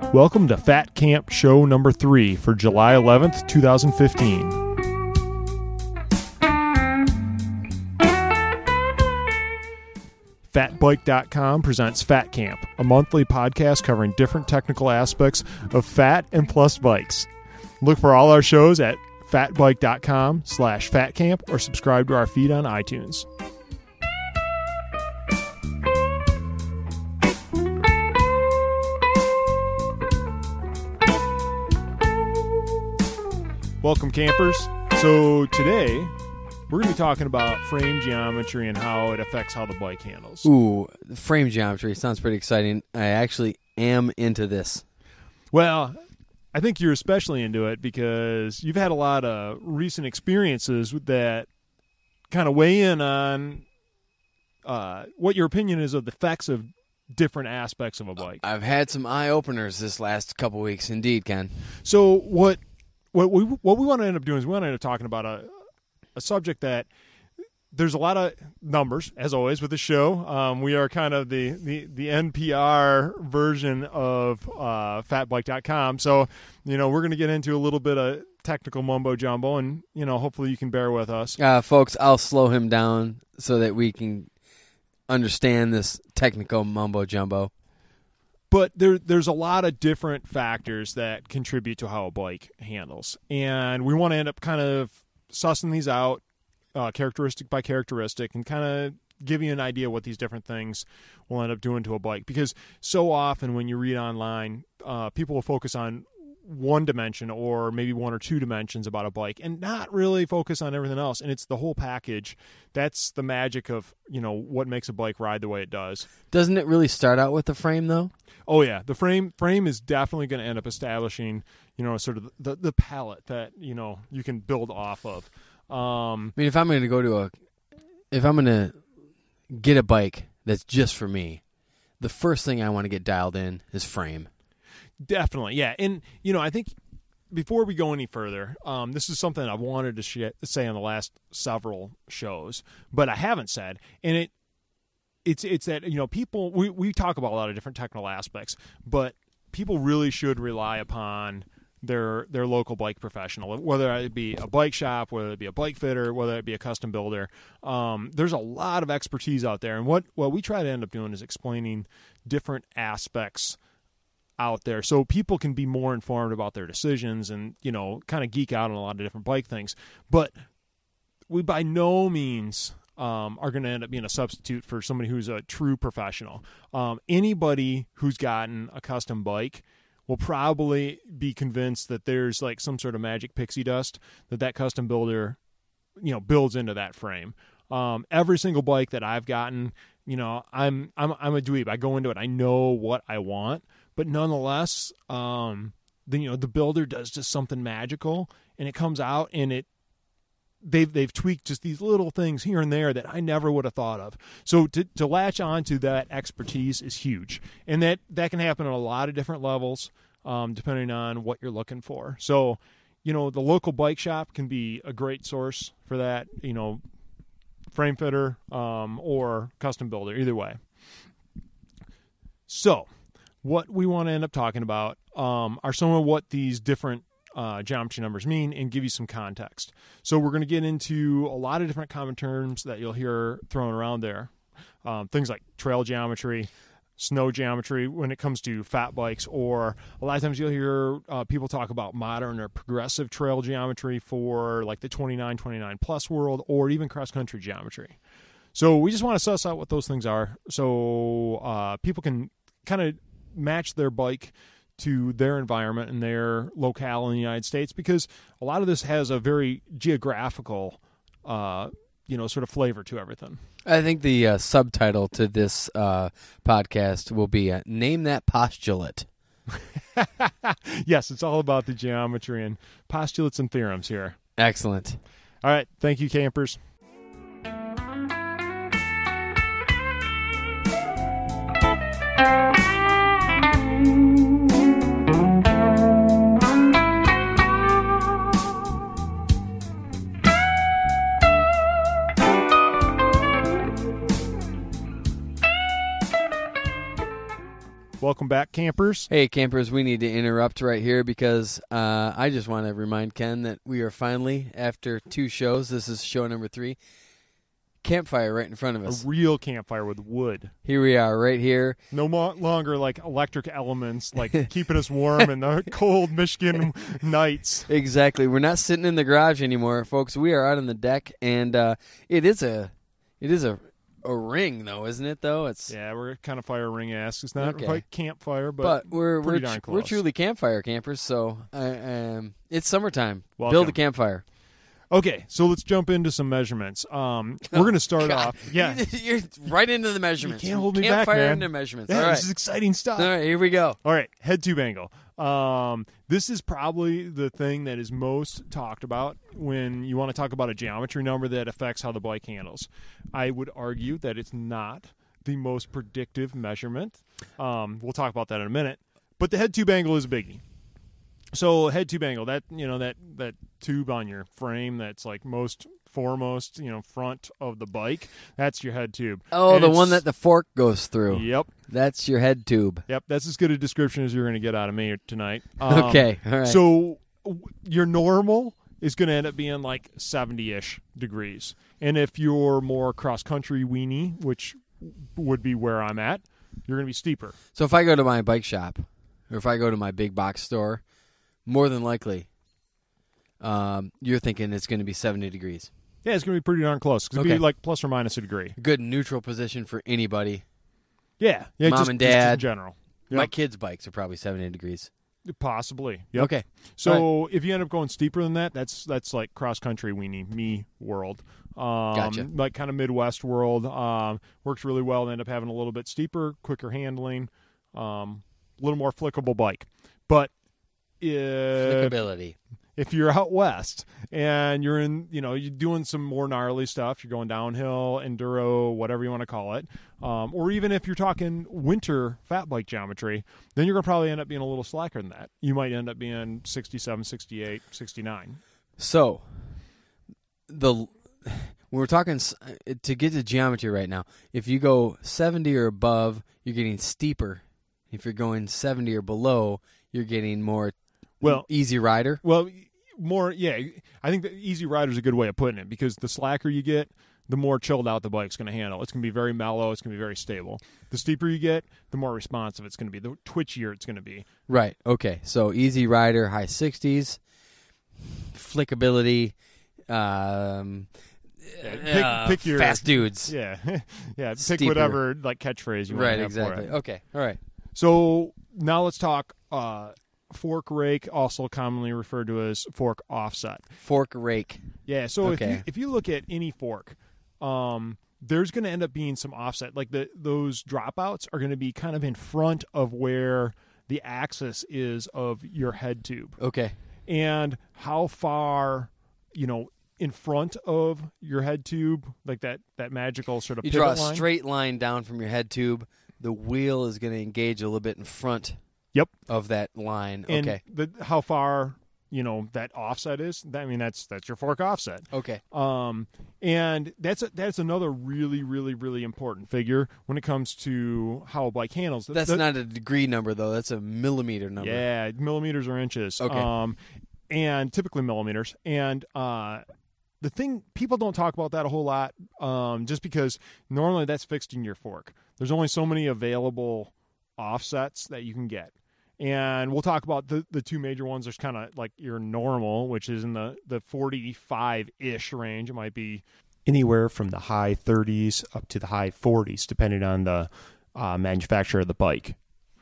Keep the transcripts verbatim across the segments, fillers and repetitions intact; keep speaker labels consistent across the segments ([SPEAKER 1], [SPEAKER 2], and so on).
[SPEAKER 1] Welcome to Fat Camp Show number three for July eleventh, twenty fifteen. Fat Bike dot com presents Fat Camp, a monthly podcast covering different technical aspects of fat and plus bikes. Look for all our shows at Fat Bike dot com slash fatcamp or subscribe to our feed on iTunes. Welcome, campers. So today, we're going to be talking about frame geometry and how it affects how the bike handles.
[SPEAKER 2] Ooh, frame geometry sounds pretty exciting. I actually am into this.
[SPEAKER 1] Well, I think you're especially into it because you've had a lot of recent experiences that kind of weigh in on uh, what your opinion is of the effects of different aspects of a bike.
[SPEAKER 2] I've had some eye-openers this last couple weeks, indeed, Ken.
[SPEAKER 1] So what what we what we want to end up doing is we want to end up talking about a a subject that there's a lot of numbers, as always, with the show. Um, we are kind of the, the, the N P R version of uh, Fat Bike dot com. So, you know, we're going to get into a little bit of technical mumbo-jumbo, and, you know, hopefully you can bear with us.
[SPEAKER 2] Uh, folks, I'll slow him down so that we can understand this technical mumbo-jumbo.
[SPEAKER 1] But there, there's a lot of different factors that contribute to how a bike handles. And we want to end up kind of sussing these out uh, characteristic by characteristic and kind of give you an idea what these different things will end up doing to a bike. Because so often when you read online, uh, people will focus on one dimension or maybe one or two dimensions about a bike and not really focus on everything else. And it's the whole package. That's the magic of, you know, what makes a bike ride the way it does.
[SPEAKER 2] Doesn't it really start out with the frame, though?
[SPEAKER 1] Oh, yeah. The frame frame is definitely going to end up establishing, you know, sort of the, the palette that, you know, you can build off of. Um,
[SPEAKER 2] I mean, if I'm going to go to a, if I'm going to get a bike that's just for me, the first thing I want to get dialed in is frame.
[SPEAKER 1] Definitely, yeah. And, you know, I think before we go any further, um, this is something I've wanted to sh- say on the last several shows, but I haven't said. And it it's it's that, you know, people, we, we talk about a lot of different technical aspects, but people really should rely upon their their local bike professional, whether it be a bike shop, whether it be a bike fitter, whether it be a custom builder. Um, there's a lot of expertise out there. And what, what we try to end up doing is explaining different aspects out there so people can be more informed about their decisions and, you know, kind of geek out on a lot of different bike things. But we by no means um, are going to end up being a substitute for somebody who's a true professional. Um, anybody who's gotten a custom bike will probably be convinced that there's like some sort of magic pixie dust that that custom builder, you know, builds into that frame. Um, every single bike that I've gotten, you know, I'm I'm I'm a dweeb. I go into it. I know what I want. But nonetheless, um, the, you know, the builder does just something magical, and it comes out, and it they've they've tweaked just these little things here and there that I never would have thought of. So to to latch onto that expertise is huge, and that that can happen at a lot of different levels, um, depending on what you're looking for. So, you know, the local bike shop can be a great source for that. You know, frame fitter um, or custom builder, either way. So what we want to end up talking about um, are some of what these different uh, geometry numbers mean and give you some context. So we're going to get into a lot of different common terms that you'll hear thrown around there. Um, things like trail geometry, snow geometry when it comes to fat bikes, or a lot of times you'll hear uh, people talk about modern or progressive trail geometry for like the twenty-nine twenty-nine plus world, or even cross-country geometry. So we just want to suss out what those things are so uh, people can kind of match their bike to their environment and their locale in the United States, because a lot of this has a very geographical, uh, you know, sort of flavor to everything.
[SPEAKER 2] I think the uh, subtitle to this uh, podcast will be uh, Name That Postulate.
[SPEAKER 1] Yes, it's all about the geometry and postulates and theorems here.
[SPEAKER 2] Excellent.
[SPEAKER 1] All right. Thank you, campers. Welcome back, campers.
[SPEAKER 2] Hey, campers, we need to interrupt right here because uh, I just want to remind Ken that we are finally, after two shows, this is show number three, campfire right in front of us.
[SPEAKER 1] A real campfire with wood.
[SPEAKER 2] Here we are, right here.
[SPEAKER 1] No mo- longer like electric elements, like keeping us warm in the cold Michigan nights.
[SPEAKER 2] Exactly. We're not sitting in the garage anymore, folks. We are out on the deck, and uh, it is a, it is a, a ring, though, isn't it? Though it's
[SPEAKER 1] yeah, we're kind of fire ring-esque. It's not
[SPEAKER 2] Okay.
[SPEAKER 1] quite campfire, but,
[SPEAKER 2] but we're
[SPEAKER 1] pretty
[SPEAKER 2] we're,
[SPEAKER 1] darn
[SPEAKER 2] we're
[SPEAKER 1] close.
[SPEAKER 2] truly campfire campers. So uh, um, it's summertime.
[SPEAKER 1] Welcome.
[SPEAKER 2] Build a campfire.
[SPEAKER 1] Okay, so let's jump into some measurements. Um, we're going to start
[SPEAKER 2] God.
[SPEAKER 1] off. Yeah,
[SPEAKER 2] You're right into the measurements.
[SPEAKER 1] You can't hold me back,
[SPEAKER 2] Campfire
[SPEAKER 1] man.
[SPEAKER 2] into measurements.
[SPEAKER 1] yeah
[SPEAKER 2] All right.
[SPEAKER 1] this is exciting stuff.
[SPEAKER 2] All right, here we go.
[SPEAKER 1] All right, head tube angle. Um, this is probably the thing that is most talked about when you want to talk about a geometry number that affects how the bike handles. I would argue that it's not the most predictive measurement. Um, we'll talk about that in a minute. But the head tube angle is a biggie. So head tube angle, that you know that that tube on your frame that's like most foremost, you know, front of the bike, that's your head tube.
[SPEAKER 2] Oh,
[SPEAKER 1] And
[SPEAKER 2] the
[SPEAKER 1] it's-
[SPEAKER 2] one that the fork goes through.
[SPEAKER 1] Yep.
[SPEAKER 2] That's your head tube.
[SPEAKER 1] Yep, that's as good a description as you're going to get out of me tonight. Um,
[SPEAKER 2] Okay, all right.
[SPEAKER 1] So w- your normal is going to end up being like seventy-ish degrees. And if you're more cross-country weenie, which would be where I'm at, you're going to be steeper.
[SPEAKER 2] So if I go to my bike shop, or if I go to my big box store, more than likely, um, you're thinking it's going to be seventy degrees.
[SPEAKER 1] Yeah, it's going to be pretty darn close. 'Cause it'll
[SPEAKER 2] Okay.
[SPEAKER 1] be like plus or minus a degree.
[SPEAKER 2] A good neutral position for anybody.
[SPEAKER 1] Yeah. yeah
[SPEAKER 2] Mom
[SPEAKER 1] just,
[SPEAKER 2] and
[SPEAKER 1] just in
[SPEAKER 2] dad.
[SPEAKER 1] general.
[SPEAKER 2] My
[SPEAKER 1] Yep.
[SPEAKER 2] kids' bikes are probably seventy degrees.
[SPEAKER 1] Possibly. Yep.
[SPEAKER 2] Okay.
[SPEAKER 1] So if you end up going steeper than that, that's that's like cross country weenie me world. Um,
[SPEAKER 2] Gotcha.
[SPEAKER 1] Like kind of Midwest world. Um, works really well. And end up having a little bit steeper, quicker handling, um, a little more flickable bike. But if
[SPEAKER 2] Flickability.
[SPEAKER 1] if you're out west and you're in, you know, you're doing some more gnarly stuff, you're going downhill, enduro, whatever you want to call it, um, or even if you're talking winter fat bike geometry, then you're going to probably end up being a little slacker than that. You might end up being sixty-seven, sixty-eight, sixty-nine.
[SPEAKER 2] So, the when we're talking s- to get to geometry right now, if you go seventy or above, you're getting steeper. If you're going seventy or below, you're getting more
[SPEAKER 1] Well,
[SPEAKER 2] easy rider.
[SPEAKER 1] Well, more, yeah. I think the easy rider is a good way of putting it because the slacker you get, the more chilled out the bike's going to handle. It's going to be very mellow. It's going to be very stable. The steeper you get, the more responsive it's going to be. The twitchier it's going to be.
[SPEAKER 2] Right. Okay. So easy rider, high sixties, flickability, um,
[SPEAKER 1] Yeah, pick-
[SPEAKER 2] uh,
[SPEAKER 1] pick your-
[SPEAKER 2] fast dudes.
[SPEAKER 1] Yeah, yeah. Pick
[SPEAKER 2] Steeper.
[SPEAKER 1] whatever like catchphrase you want
[SPEAKER 2] Right.
[SPEAKER 1] to have
[SPEAKER 2] Exactly.
[SPEAKER 1] for it.
[SPEAKER 2] Okay. All right.
[SPEAKER 1] So now let's talk uh, fork rake, also commonly referred to as fork offset.
[SPEAKER 2] Fork rake.
[SPEAKER 1] Yeah. So if
[SPEAKER 2] Okay.
[SPEAKER 1] you if you look at any fork, um, there's going to end up being some offset. Like the those dropouts are going to be kind of in front of where the axis is of your head tube,
[SPEAKER 2] Okay.
[SPEAKER 1] and how far, you know, in front of your head tube, like that that magical sort of
[SPEAKER 2] You
[SPEAKER 1] pivot
[SPEAKER 2] draw a
[SPEAKER 1] line.
[SPEAKER 2] straight line down from your head tube. The wheel is going to engage a little bit in front.
[SPEAKER 1] Yep.
[SPEAKER 2] Of that line.
[SPEAKER 1] And
[SPEAKER 2] okay.
[SPEAKER 1] the how far, you know, that offset is. I mean, that's that's your fork offset.
[SPEAKER 2] Okay.
[SPEAKER 1] Um, and that's a, that's another really, really, really important figure when it comes to how a bike handles. The-
[SPEAKER 2] That's
[SPEAKER 1] the-
[SPEAKER 2] not a degree number though. That's a millimeter number.
[SPEAKER 1] Yeah, millimeters or inches.
[SPEAKER 2] Okay.
[SPEAKER 1] Um, and typically millimeters. And uh, the thing, people don't talk about that a whole lot, um, just because normally that's fixed in your fork. There's only so many available offsets that you can get. And we'll talk about the, the two major ones. There's kind of like your normal, which is in the, the forty-five-ish range. It might be anywhere from the high thirties up to the high forties, depending on the uh, manufacturer of the bike.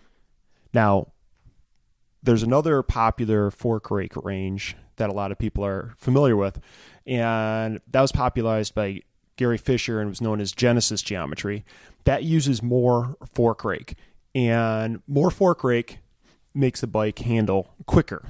[SPEAKER 1] Now, there's another popular fork rake range that a lot of people are familiar with, and that was popularized by Gary Fisher and was known as Genesis geometry. That uses more fork rake, and more fork rake makes the bike handle quicker.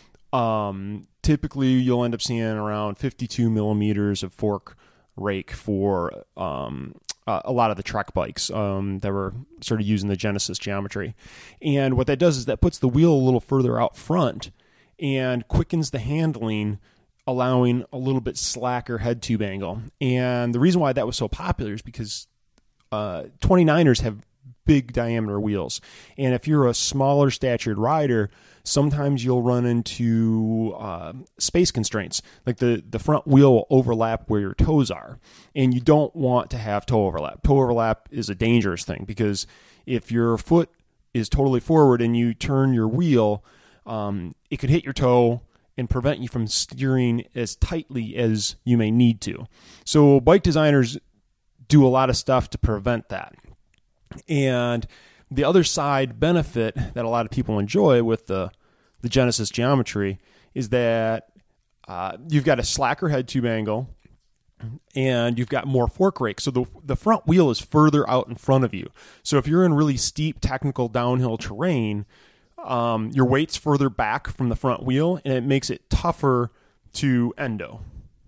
[SPEAKER 1] Um, typically, you'll end up seeing around fifty-two millimeters of fork rake for um, uh, a lot of the Trek bikes um, that were sort of using the Genesis geometry. And what that does is that puts the wheel a little further out front and quickens the handling, allowing a little bit slacker head tube angle. And the reason why that was so popular is because uh, twenty-niners have big diameter wheels. And if you're a smaller statured rider, sometimes you'll run into uh, space constraints. Like the, the front wheel will overlap where your toes are. And you don't want to have toe overlap. Toe overlap is a dangerous thing because if your foot is totally forward and you turn your wheel, um, it could hit your toe and prevent you from steering as tightly as you may need to. So bike designers do a lot of stuff to prevent that. And the other side benefit that a lot of people enjoy with the, the Genesis geometry is that uh, you've got a slacker head tube angle and you've got more fork rake. So the, the front wheel is further out in front of you. So if you're in really steep technical downhill terrain, Um, your weight's further back from the front wheel, and it makes it tougher to endo.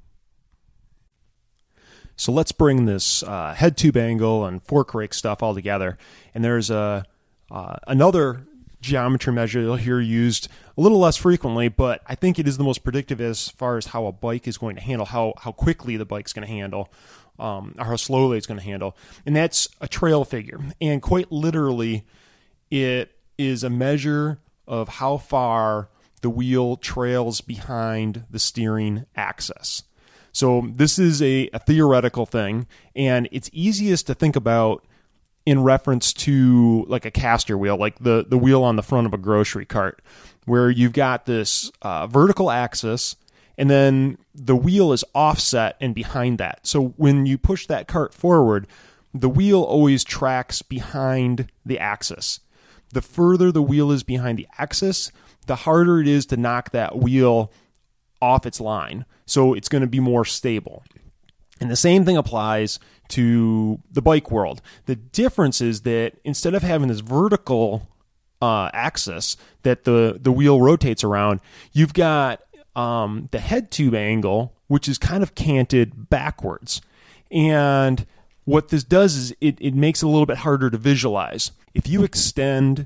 [SPEAKER 1] So let's bring this uh, head tube angle and fork rake stuff all together. And there's a uh, another geometry measure you'll hear used a little less frequently, but I think it is the most predictive as far as how a bike is going to handle, how how quickly the bike's going to handle, um, or how slowly it's going to handle. And that's a trail figure. And quite literally, it is a measure of how far the wheel trails behind the steering axis. So this is a, a theoretical thing, and it's easiest to think about in reference to like a caster wheel, like the, the wheel on the front of a grocery cart, where you've got this uh, vertical axis, and then the wheel is offset and behind that. So when you push that cart forward, the wheel always tracks behind the axis. The further the wheel is behind the axis, the harder it is to knock that wheel off its line. So it's going to be more stable. And the same thing applies to the bike world. The difference is that instead of having this vertical uh, axis that the, the wheel rotates around, you've got um, the head tube angle, which is kind of canted backwards. And what this does is it, it makes it a little bit harder to visualize. If you extend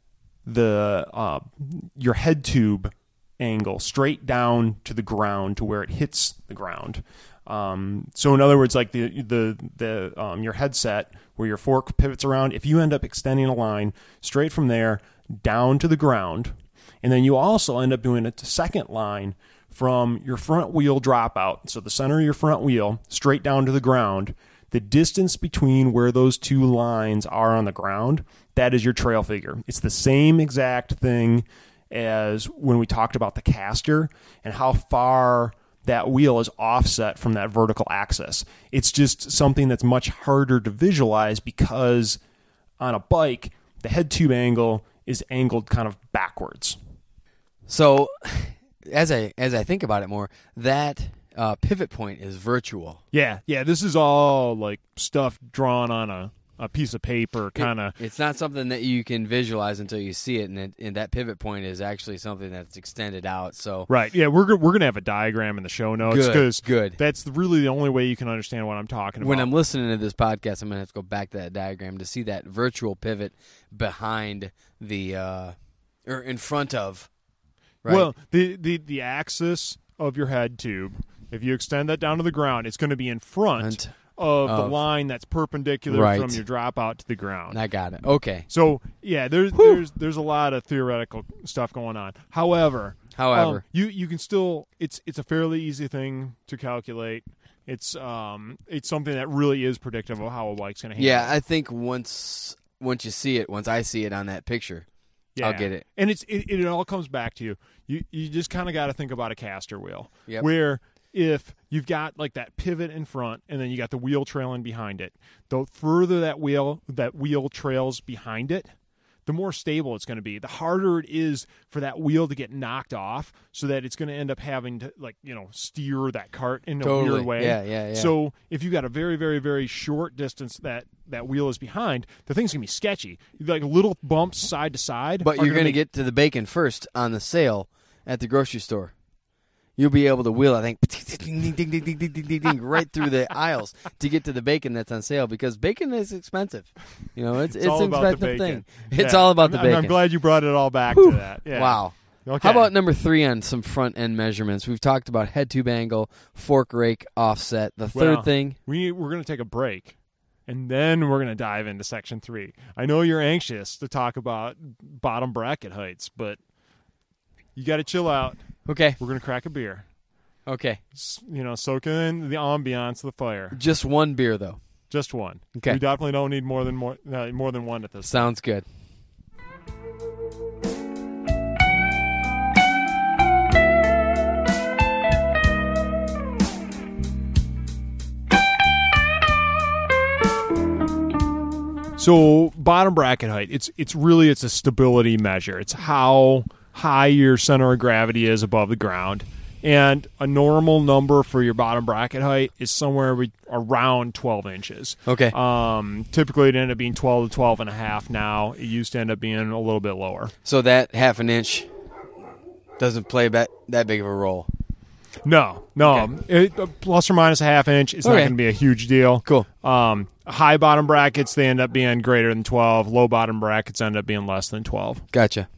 [SPEAKER 1] the uh, your head tube angle straight down to the ground to where it hits the ground, um, so in other words, like the the the um, your headset where your fork pivots around, if you end up extending a line straight from there down to the ground, and then you also end up doing a second line from your front wheel dropout, so the center of your front wheel straight down to the ground, the distance between where those two lines are on the ground, that is your trail figure. It's the same exact thing as when we talked about the caster and how far that wheel is offset from that vertical axis. It's just something that's much harder to visualize because on a bike, the head tube angle is angled kind of backwards.
[SPEAKER 2] So as I as I think about it more, that Uh, pivot point is virtual.
[SPEAKER 1] Yeah, yeah. This is all like stuff drawn on a, a piece of paper, kind of.
[SPEAKER 2] It, it's not something that you can visualize until you see it, and, it, and that pivot point is actually something that's extended out. So
[SPEAKER 1] right, yeah. We're we're gonna have a diagram in the show notes because
[SPEAKER 2] good.
[SPEAKER 1] That's really the only way you can understand what I'm talking about.
[SPEAKER 2] When I'm listening to this podcast, I'm gonna have to go back to that diagram to see that virtual pivot behind the uh, or in front of. Right?
[SPEAKER 1] Well, the, the the axis of your head tube. If you extend that down to the ground, it's going to be in front of, of the line that's perpendicular
[SPEAKER 2] right.
[SPEAKER 1] from your dropout to the ground.
[SPEAKER 2] I got it. Okay.
[SPEAKER 1] So yeah, there's
[SPEAKER 2] Whew.
[SPEAKER 1] there's there's a lot of theoretical stuff going on. However,
[SPEAKER 2] however,
[SPEAKER 1] um, you you can still it's it's a fairly easy thing to calculate. It's um it's something that really is predictive of how a bike's going to handle.
[SPEAKER 2] Yeah, I think once once you see it, once I see it on that picture,
[SPEAKER 1] yeah.
[SPEAKER 2] I'll get it.
[SPEAKER 1] And it's it, it all comes back to you. You you just kind of got to think about a caster wheel,
[SPEAKER 2] yep.
[SPEAKER 1] where if you've got like that pivot in front and then you got the wheel trailing behind it, the further that wheel that wheel trails behind it, the more stable it's going to be. The harder it is for that wheel to get knocked off, so that it's going to end up having to like you know steer that cart in a
[SPEAKER 2] totally.
[SPEAKER 1] weird way.
[SPEAKER 2] Yeah, yeah, yeah.
[SPEAKER 1] So if you got a very very very short distance that that wheel is behind, the thing's going to be sketchy. Like little bumps side to side.
[SPEAKER 2] But you're going to
[SPEAKER 1] make...
[SPEAKER 2] get to the bacon first on the sale at the grocery store. You'll be able to wheel, I think, ding, ding, ding, ding, ding, ding, ding, ding, right through the aisles to get to the bacon that's on sale because bacon is expensive. You know, it's
[SPEAKER 1] it's,
[SPEAKER 2] it's
[SPEAKER 1] all
[SPEAKER 2] an
[SPEAKER 1] about the
[SPEAKER 2] expensive
[SPEAKER 1] bacon.
[SPEAKER 2] thing. It's
[SPEAKER 1] yeah.
[SPEAKER 2] all about
[SPEAKER 1] I'm,
[SPEAKER 2] the bacon.
[SPEAKER 1] I'm glad you brought it all back
[SPEAKER 2] Whew.
[SPEAKER 1] to that. Yeah.
[SPEAKER 2] Wow.
[SPEAKER 1] Okay.
[SPEAKER 2] How about number three on some front end measurements? We've talked about head tube angle, fork rake, offset. The third
[SPEAKER 1] well,
[SPEAKER 2] thing,
[SPEAKER 1] we we're going to take a break, and then we're going to dive into section three. I know you're anxious to talk about bottom bracket heights, but you got to chill out.
[SPEAKER 2] Okay.
[SPEAKER 1] We're going to crack a beer.
[SPEAKER 2] Okay.
[SPEAKER 1] You know, soak in the ambiance of the fire.
[SPEAKER 2] Just one beer, though.
[SPEAKER 1] Just one.
[SPEAKER 2] Okay.
[SPEAKER 1] We definitely don't need more than more uh, more than one at this.
[SPEAKER 2] Sounds good.
[SPEAKER 1] So bottom bracket height, it's it's really it's a stability measure. It's how high your center of gravity is above the ground. And a normal number for your bottom bracket height is somewhere we, around twelve inches.
[SPEAKER 2] Okay.
[SPEAKER 1] Um, typically it ended up being twelve to twelve and a half now. It used to end up being a little bit lower.
[SPEAKER 2] So that half an inch doesn't play that, that big of a role?
[SPEAKER 1] No, no.
[SPEAKER 2] Okay.
[SPEAKER 1] It, uh, plus or minus a half inch, it's
[SPEAKER 2] Okay.
[SPEAKER 1] not going to be a huge deal.
[SPEAKER 2] Cool.
[SPEAKER 1] Um, high bottom brackets, they end up being greater than twelve. Low bottom brackets end up being less than twelve.
[SPEAKER 2] Gotcha.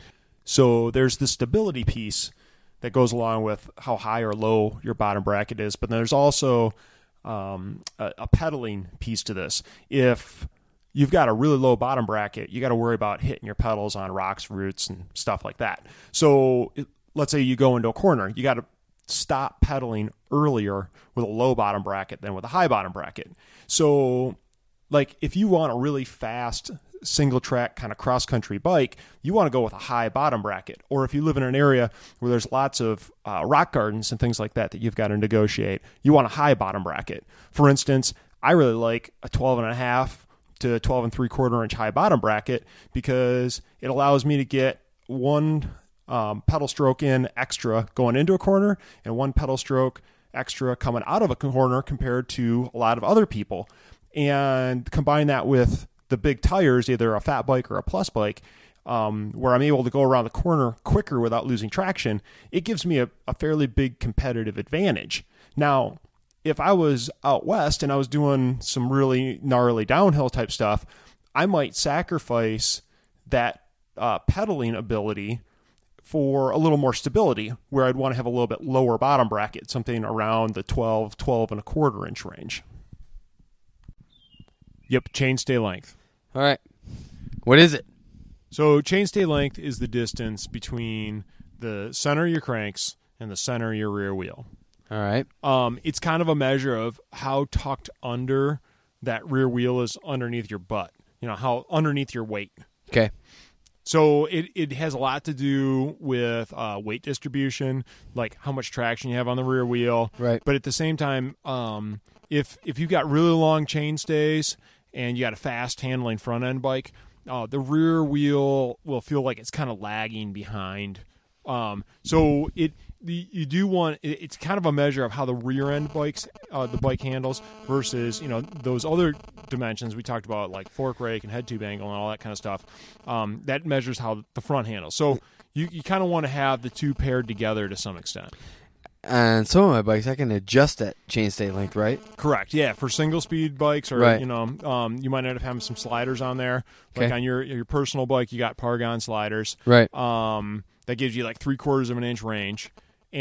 [SPEAKER 1] So there's the stability piece that goes along with how high or low your bottom bracket is. But there's also um, a, a pedaling piece to this. If you've got a really low bottom bracket, you got to worry about hitting your pedals on rocks, roots, and stuff like that. So it, let's say you go into a corner, you got to stop pedaling earlier with a low bottom bracket than with a high bottom bracket. So like if you want a really fast single track kind of cross country bike, you want to go with a high bottom bracket. Or if you live in an area where there's lots of uh, rock gardens and things like that that you've got to negotiate, you want a high bottom bracket. For instance, I really like a twelve and a half to twelve and three quarter inch high bottom bracket because it allows me to get one um, pedal stroke in extra going into a corner and one pedal stroke extra coming out of a corner compared to a lot of other people. And combine that with the big tires, either a fat bike or a plus bike, um, where I'm able to go around the corner quicker without losing traction, it gives me a, a fairly big competitive advantage. Now, if I was out west and I was doing some really gnarly downhill type stuff, I might sacrifice that uh, pedaling ability for a little more stability, where I'd want to have a little bit lower bottom bracket, something around the twelve, twelve and a quarter inch range. Yep, chainstay length.
[SPEAKER 2] All right. What is it?
[SPEAKER 1] So chainstay length is the distance between the center of your cranks and the center of your rear wheel.
[SPEAKER 2] All right.
[SPEAKER 1] Um, it's kind of a measure of how tucked under that rear wheel is underneath your butt. You know, how underneath your weight.
[SPEAKER 2] Okay.
[SPEAKER 1] So it, it has a lot to do with uh, weight distribution, like how much traction you have on the rear wheel.
[SPEAKER 2] Right.
[SPEAKER 1] But at the same time, um, if if you've got really long chainstays and you got a fast handling front end bike, uh, the rear wheel will feel like it's kind of lagging behind. Um, so it the, you do want it, it's kind of a measure of how the rear end bikes uh, the bike handles versus, you know, those other dimensions we talked about, like fork rake and head tube angle and all that kind of stuff. Um, that measures how the front handles. So you you kind of want to have the two paired together to some extent.
[SPEAKER 2] And some of my bikes, I can adjust that chainstay length, right?
[SPEAKER 1] Correct. Yeah, for single speed bikes, or
[SPEAKER 2] Right.
[SPEAKER 1] you know, um, you might end up having some sliders on there. Like
[SPEAKER 2] Okay.
[SPEAKER 1] on your your personal bike, you got Paragon sliders.
[SPEAKER 2] Right.
[SPEAKER 1] Um, that gives you like three quarters of an inch range,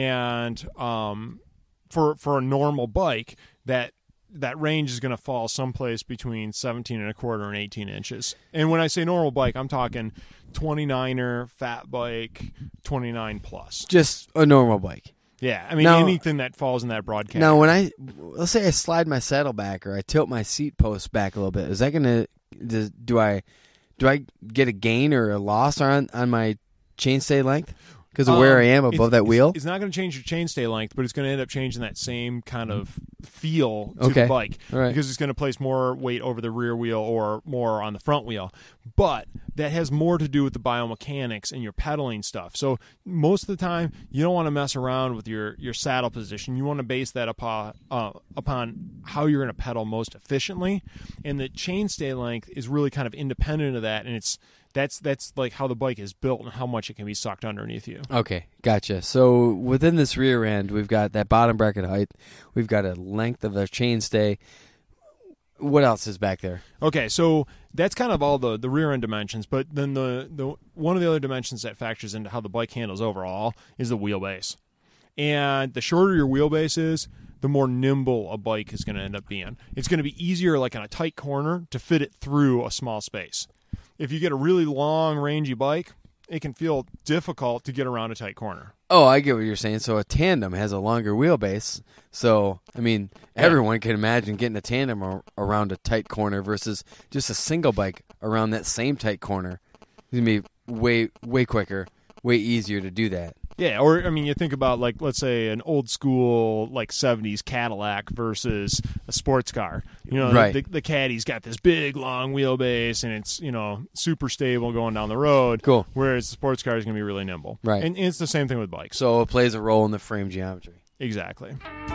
[SPEAKER 1] and um, for for a normal bike, that that range is going to fall someplace between seventeen and a quarter and eighteen inches. And when I say normal bike, I'm talking twenty-niner, fat bike, twenty-nine plus.
[SPEAKER 2] Just a normal bike.
[SPEAKER 1] Yeah, I mean
[SPEAKER 2] Now-
[SPEAKER 1] anything that falls in that broad category.
[SPEAKER 2] Now, when I let's say I slide my saddle back or I tilt my seat post back a little bit, is that gonna does, do I do I get a gain or a loss on on my chainstay length because of where
[SPEAKER 1] Um,
[SPEAKER 2] I am
[SPEAKER 1] it's-
[SPEAKER 2] above that
[SPEAKER 1] it's-
[SPEAKER 2] wheel?
[SPEAKER 1] It's not going to change your chainstay length, but it's going to end up changing that same kind of feel to
[SPEAKER 2] Okay.
[SPEAKER 1] the bike
[SPEAKER 2] All right.
[SPEAKER 1] because it's going to place more weight over the rear wheel or more on the front wheel. But that has more to do with the biomechanics and your pedaling stuff. So most of the time, you don't want to mess around with your, your saddle position. You want to base that upon uh, upon how you're going to pedal most efficiently, and the chainstay length is really kind of independent of that, and it's That's that's like how the bike is built and how much it can be sucked underneath you.
[SPEAKER 2] Okay, gotcha. So within this rear end, we've got that bottom bracket height. We've got a length of the chainstay. What else is back there?
[SPEAKER 1] Okay, so that's kind of all the, the rear end dimensions, but then the, the one of the other dimensions that factors into how the bike handles overall is the wheelbase. And the shorter your wheelbase is, the more nimble a bike is going to end up being. It's going to be easier, like in a tight corner, to fit it through a small space. If you get a really long, rangy bike, it can feel difficult to get around a tight corner.
[SPEAKER 2] Oh, I get what you're saying. So a tandem has a longer wheelbase. So, I mean,
[SPEAKER 1] Yeah.
[SPEAKER 2] everyone can imagine getting a tandem ar- around a tight corner versus just a single bike around that same tight corner. It's going to be way, way quicker, way easier to do that.
[SPEAKER 1] Yeah, or I mean, you think about like let's say an old school like seventies Cadillac versus a sports car. You know,
[SPEAKER 2] Right.
[SPEAKER 1] the, the Caddy's got this big long wheelbase and it's you know super stable going down the road.
[SPEAKER 2] Cool.
[SPEAKER 1] Whereas the sports car is going to be really nimble.
[SPEAKER 2] Right.
[SPEAKER 1] And, and it's the same thing with bikes.
[SPEAKER 2] So it plays a role in the frame geometry.
[SPEAKER 1] Exactly.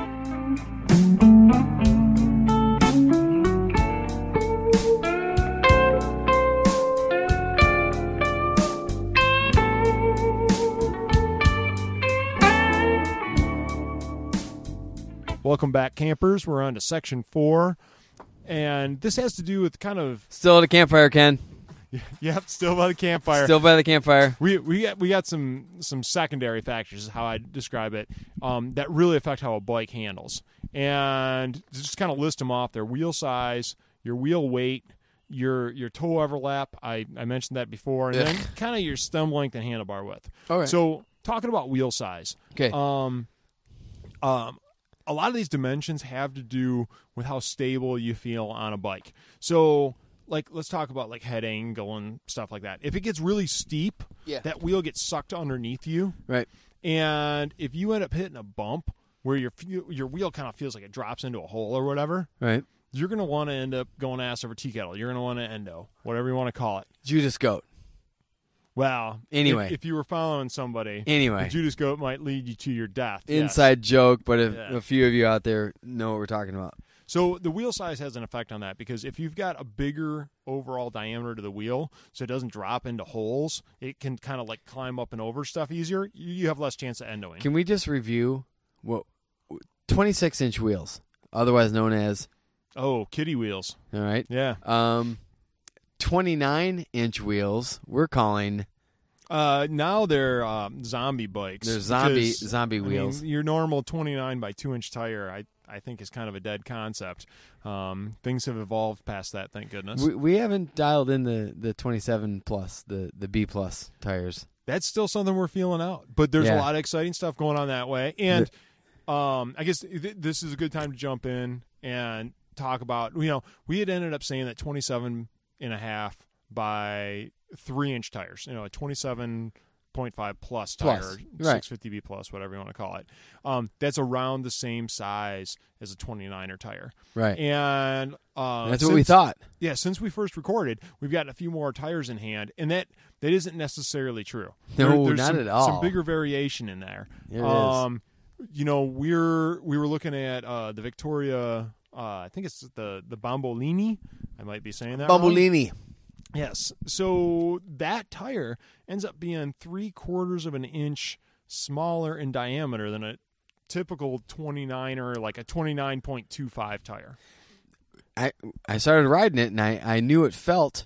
[SPEAKER 1] Welcome back, campers. We're on to section four, and this has to do with kind of
[SPEAKER 2] Still at a campfire, Ken.
[SPEAKER 1] yep, still by the campfire.
[SPEAKER 2] Still by the campfire.
[SPEAKER 1] We we got we got some some secondary factors is how I describe it um, that really affect how a bike handles, and to just kind of list them off: their wheel size, your wheel weight, your your toe overlap. I, I mentioned that before, and
[SPEAKER 2] Yeah.
[SPEAKER 1] then kind of your stem length and handlebar width.
[SPEAKER 2] All right.
[SPEAKER 1] So talking about wheel size,
[SPEAKER 2] Okay.
[SPEAKER 1] um, um, a lot of these dimensions have to do with how stable you feel on a bike. So, like, let's talk about like head angle and stuff like that. If it gets really steep,
[SPEAKER 2] Yeah.
[SPEAKER 1] that wheel gets sucked underneath you,
[SPEAKER 2] Right.
[SPEAKER 1] and if you end up hitting a bump where your fe- your wheel kind of feels like it drops into a hole or whatever,
[SPEAKER 2] Right.
[SPEAKER 1] you're going to want to end up going ass over tea kettle. You're going to want to endo, whatever you want to call it.
[SPEAKER 2] Judas goat.
[SPEAKER 1] Well,
[SPEAKER 2] Anyway.
[SPEAKER 1] if, if you were following somebody,
[SPEAKER 2] Anyway.
[SPEAKER 1] the Judas goat might lead you to your death. yes.
[SPEAKER 2] Inside joke, but if
[SPEAKER 1] Yeah.
[SPEAKER 2] a few of you out there know what we're talking about.
[SPEAKER 1] So the wheel size has an effect on that because if you've got a bigger overall diameter to the wheel, so it doesn't drop into holes, it can kind of like climb up and over stuff easier. You you have less chance of endoing.
[SPEAKER 2] Can we just review what twenty-six inch wheels, otherwise known as,
[SPEAKER 1] Oh, kitty wheels.
[SPEAKER 2] all right,
[SPEAKER 1] Yeah.
[SPEAKER 2] um, twenty-nine inch wheels we're calling
[SPEAKER 1] Uh, now they're um, zombie bikes.
[SPEAKER 2] they're zombie
[SPEAKER 1] because,
[SPEAKER 2] zombie
[SPEAKER 1] I mean,
[SPEAKER 2] wheels.
[SPEAKER 1] your normal twenty-nine by two inch tire, I I think, is kind of a dead concept. Um, things have evolved past that, thank goodness.
[SPEAKER 2] We, we haven't dialed in the, the twenty-seven plus, the, the B plus tires.
[SPEAKER 1] That's still something we're feeling out. But there's
[SPEAKER 2] Yeah.
[SPEAKER 1] a lot of exciting stuff going on that way. And um, I guess th- this is a good time to jump in and talk about, you know, we had ended up saying that twenty-seven and a half by three inch tires, you know, a twenty-seven point five plus tire,
[SPEAKER 2] Plus, right.
[SPEAKER 1] six fifty B plus, whatever you want to call it. Um, that's around the same size as a twenty-niner tire.
[SPEAKER 2] Right.
[SPEAKER 1] And uh,
[SPEAKER 2] That's what we
[SPEAKER 1] since-
[SPEAKER 2] thought.
[SPEAKER 1] Yeah, since we first recorded, we've got a few more tires in hand, and that that isn't necessarily true.
[SPEAKER 2] No,
[SPEAKER 1] there's
[SPEAKER 2] not
[SPEAKER 1] some,
[SPEAKER 2] at all.
[SPEAKER 1] Some bigger variation in there.
[SPEAKER 2] There is.
[SPEAKER 1] um, You know, we're we were looking at uh, the Victoria. Uh, I think it's the the Bombolini. I might be saying that wrong.
[SPEAKER 2] Bombolini.
[SPEAKER 1] Yes. So that tire ends up being three quarters of an inch smaller in diameter than a typical twenty-niner, like a twenty-nine point two five tire.
[SPEAKER 2] I I started riding it, and I, I knew it felt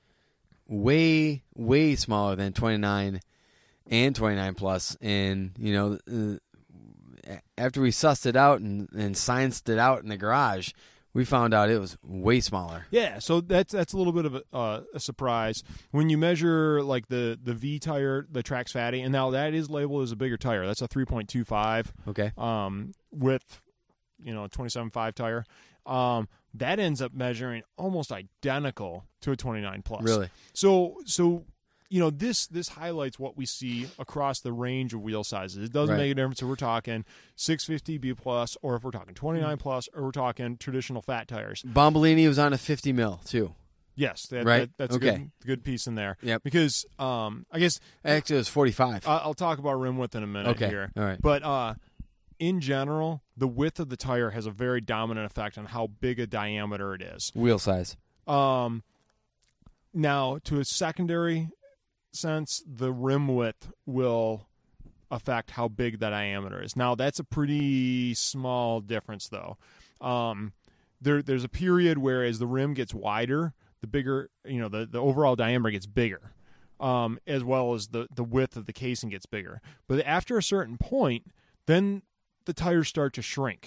[SPEAKER 2] way, way smaller than twenty-nine and twenty-nine plus. And, you know, uh, after we sussed it out and, and scienced it out in the garage, we found out it was way smaller.
[SPEAKER 1] Yeah, so that's that's a little bit of a, uh, a surprise when you measure like the, the V tire, the Trax Fatty, and now that is labeled as a bigger tire. That's a three point two five
[SPEAKER 2] Okay.
[SPEAKER 1] um, with you know a twenty-seven point five tire. Um, that ends up measuring almost identical to a twenty-nine plus.
[SPEAKER 2] Really?
[SPEAKER 1] So so you know this this highlights what we see across the range of wheel sizes. It doesn't
[SPEAKER 2] Right.
[SPEAKER 1] make a difference if we're talking six fifty B plus or if we're talking twenty-nine plus or we're talking traditional fat tires.
[SPEAKER 2] Bombolini was on a fifty mil, too.
[SPEAKER 1] Yes, that,
[SPEAKER 2] Right.
[SPEAKER 1] that, that's
[SPEAKER 2] Okay.
[SPEAKER 1] a good, good piece in there.
[SPEAKER 2] Yep.
[SPEAKER 1] Because um, I guess
[SPEAKER 2] Actually, it was forty-five.
[SPEAKER 1] I- I'll talk about rim width in a minute
[SPEAKER 2] okay.
[SPEAKER 1] here.
[SPEAKER 2] All right.
[SPEAKER 1] But uh, in general, the width of the tire has a very dominant effect on how big a diameter it is.
[SPEAKER 2] Wheel size.
[SPEAKER 1] Um, now, to a secondary sense, the rim width will affect how big that diameter is. Now, that's a pretty small difference, though. Um, there, there's a period where as the rim gets wider, the bigger, you know, the, the overall diameter gets bigger, um, as well as the, the width of the casing gets bigger. But after a certain point, then the tires start to shrink.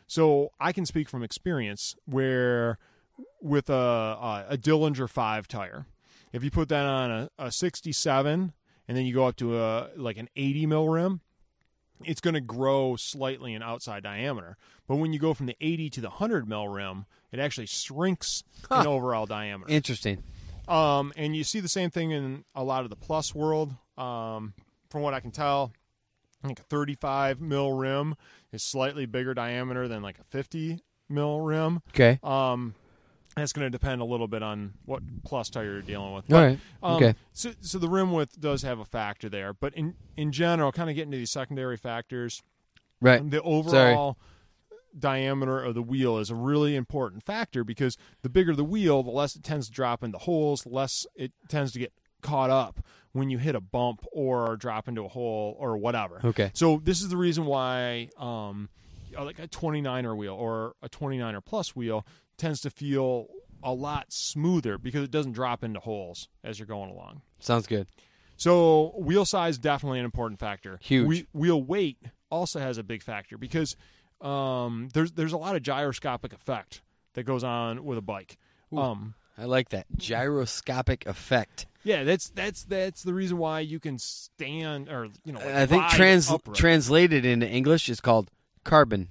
[SPEAKER 1] So I can speak from experience where with a, a, a Dillinger five tire, if you put that on a, a sixty-seven and then you go up to a like an eighty mil rim, it's going to grow slightly in outside diameter. But when you go from the eighty to the one hundred mil rim, it actually shrinks
[SPEAKER 2] huh.
[SPEAKER 1] in overall diameter.
[SPEAKER 2] Interesting.
[SPEAKER 1] Um, and you see the same thing in a lot of the plus world. Um, from what I can tell, I think a thirty-five mil rim is slightly bigger diameter than like a fifty mil rim.
[SPEAKER 2] Okay.
[SPEAKER 1] Um, that's going to depend a little bit on what plus tire you're dealing with.
[SPEAKER 2] All
[SPEAKER 1] But,
[SPEAKER 2] right.
[SPEAKER 1] um,
[SPEAKER 2] okay.
[SPEAKER 1] So, so the rim width does have a factor there, but in in general, kind of getting to these secondary factors,
[SPEAKER 2] Right.
[SPEAKER 1] the overall diameter of the wheel is a really important factor because the bigger the wheel, the less it tends to drop into holes, the less it tends to get caught up when you hit a bump or drop into a hole or whatever.
[SPEAKER 2] Okay.
[SPEAKER 1] So this is the reason why um, like a twenty-niner wheel or a twenty-niner plus wheel tends to feel a lot smoother because it doesn't drop into holes as you're going along.
[SPEAKER 2] Sounds good.
[SPEAKER 1] So wheel size definitely an important factor.
[SPEAKER 2] Huge.
[SPEAKER 1] We, wheel weight also has a big factor because um, there's there's a lot of gyroscopic effect that goes on with a bike.
[SPEAKER 2] Ooh.
[SPEAKER 1] Um,
[SPEAKER 2] I like that gyroscopic effect.
[SPEAKER 1] Yeah, that's that's that's the reason why you can stand or you know. Like
[SPEAKER 2] I think
[SPEAKER 1] ride
[SPEAKER 2] trans
[SPEAKER 1] upright.
[SPEAKER 2] translated into English is called carbon.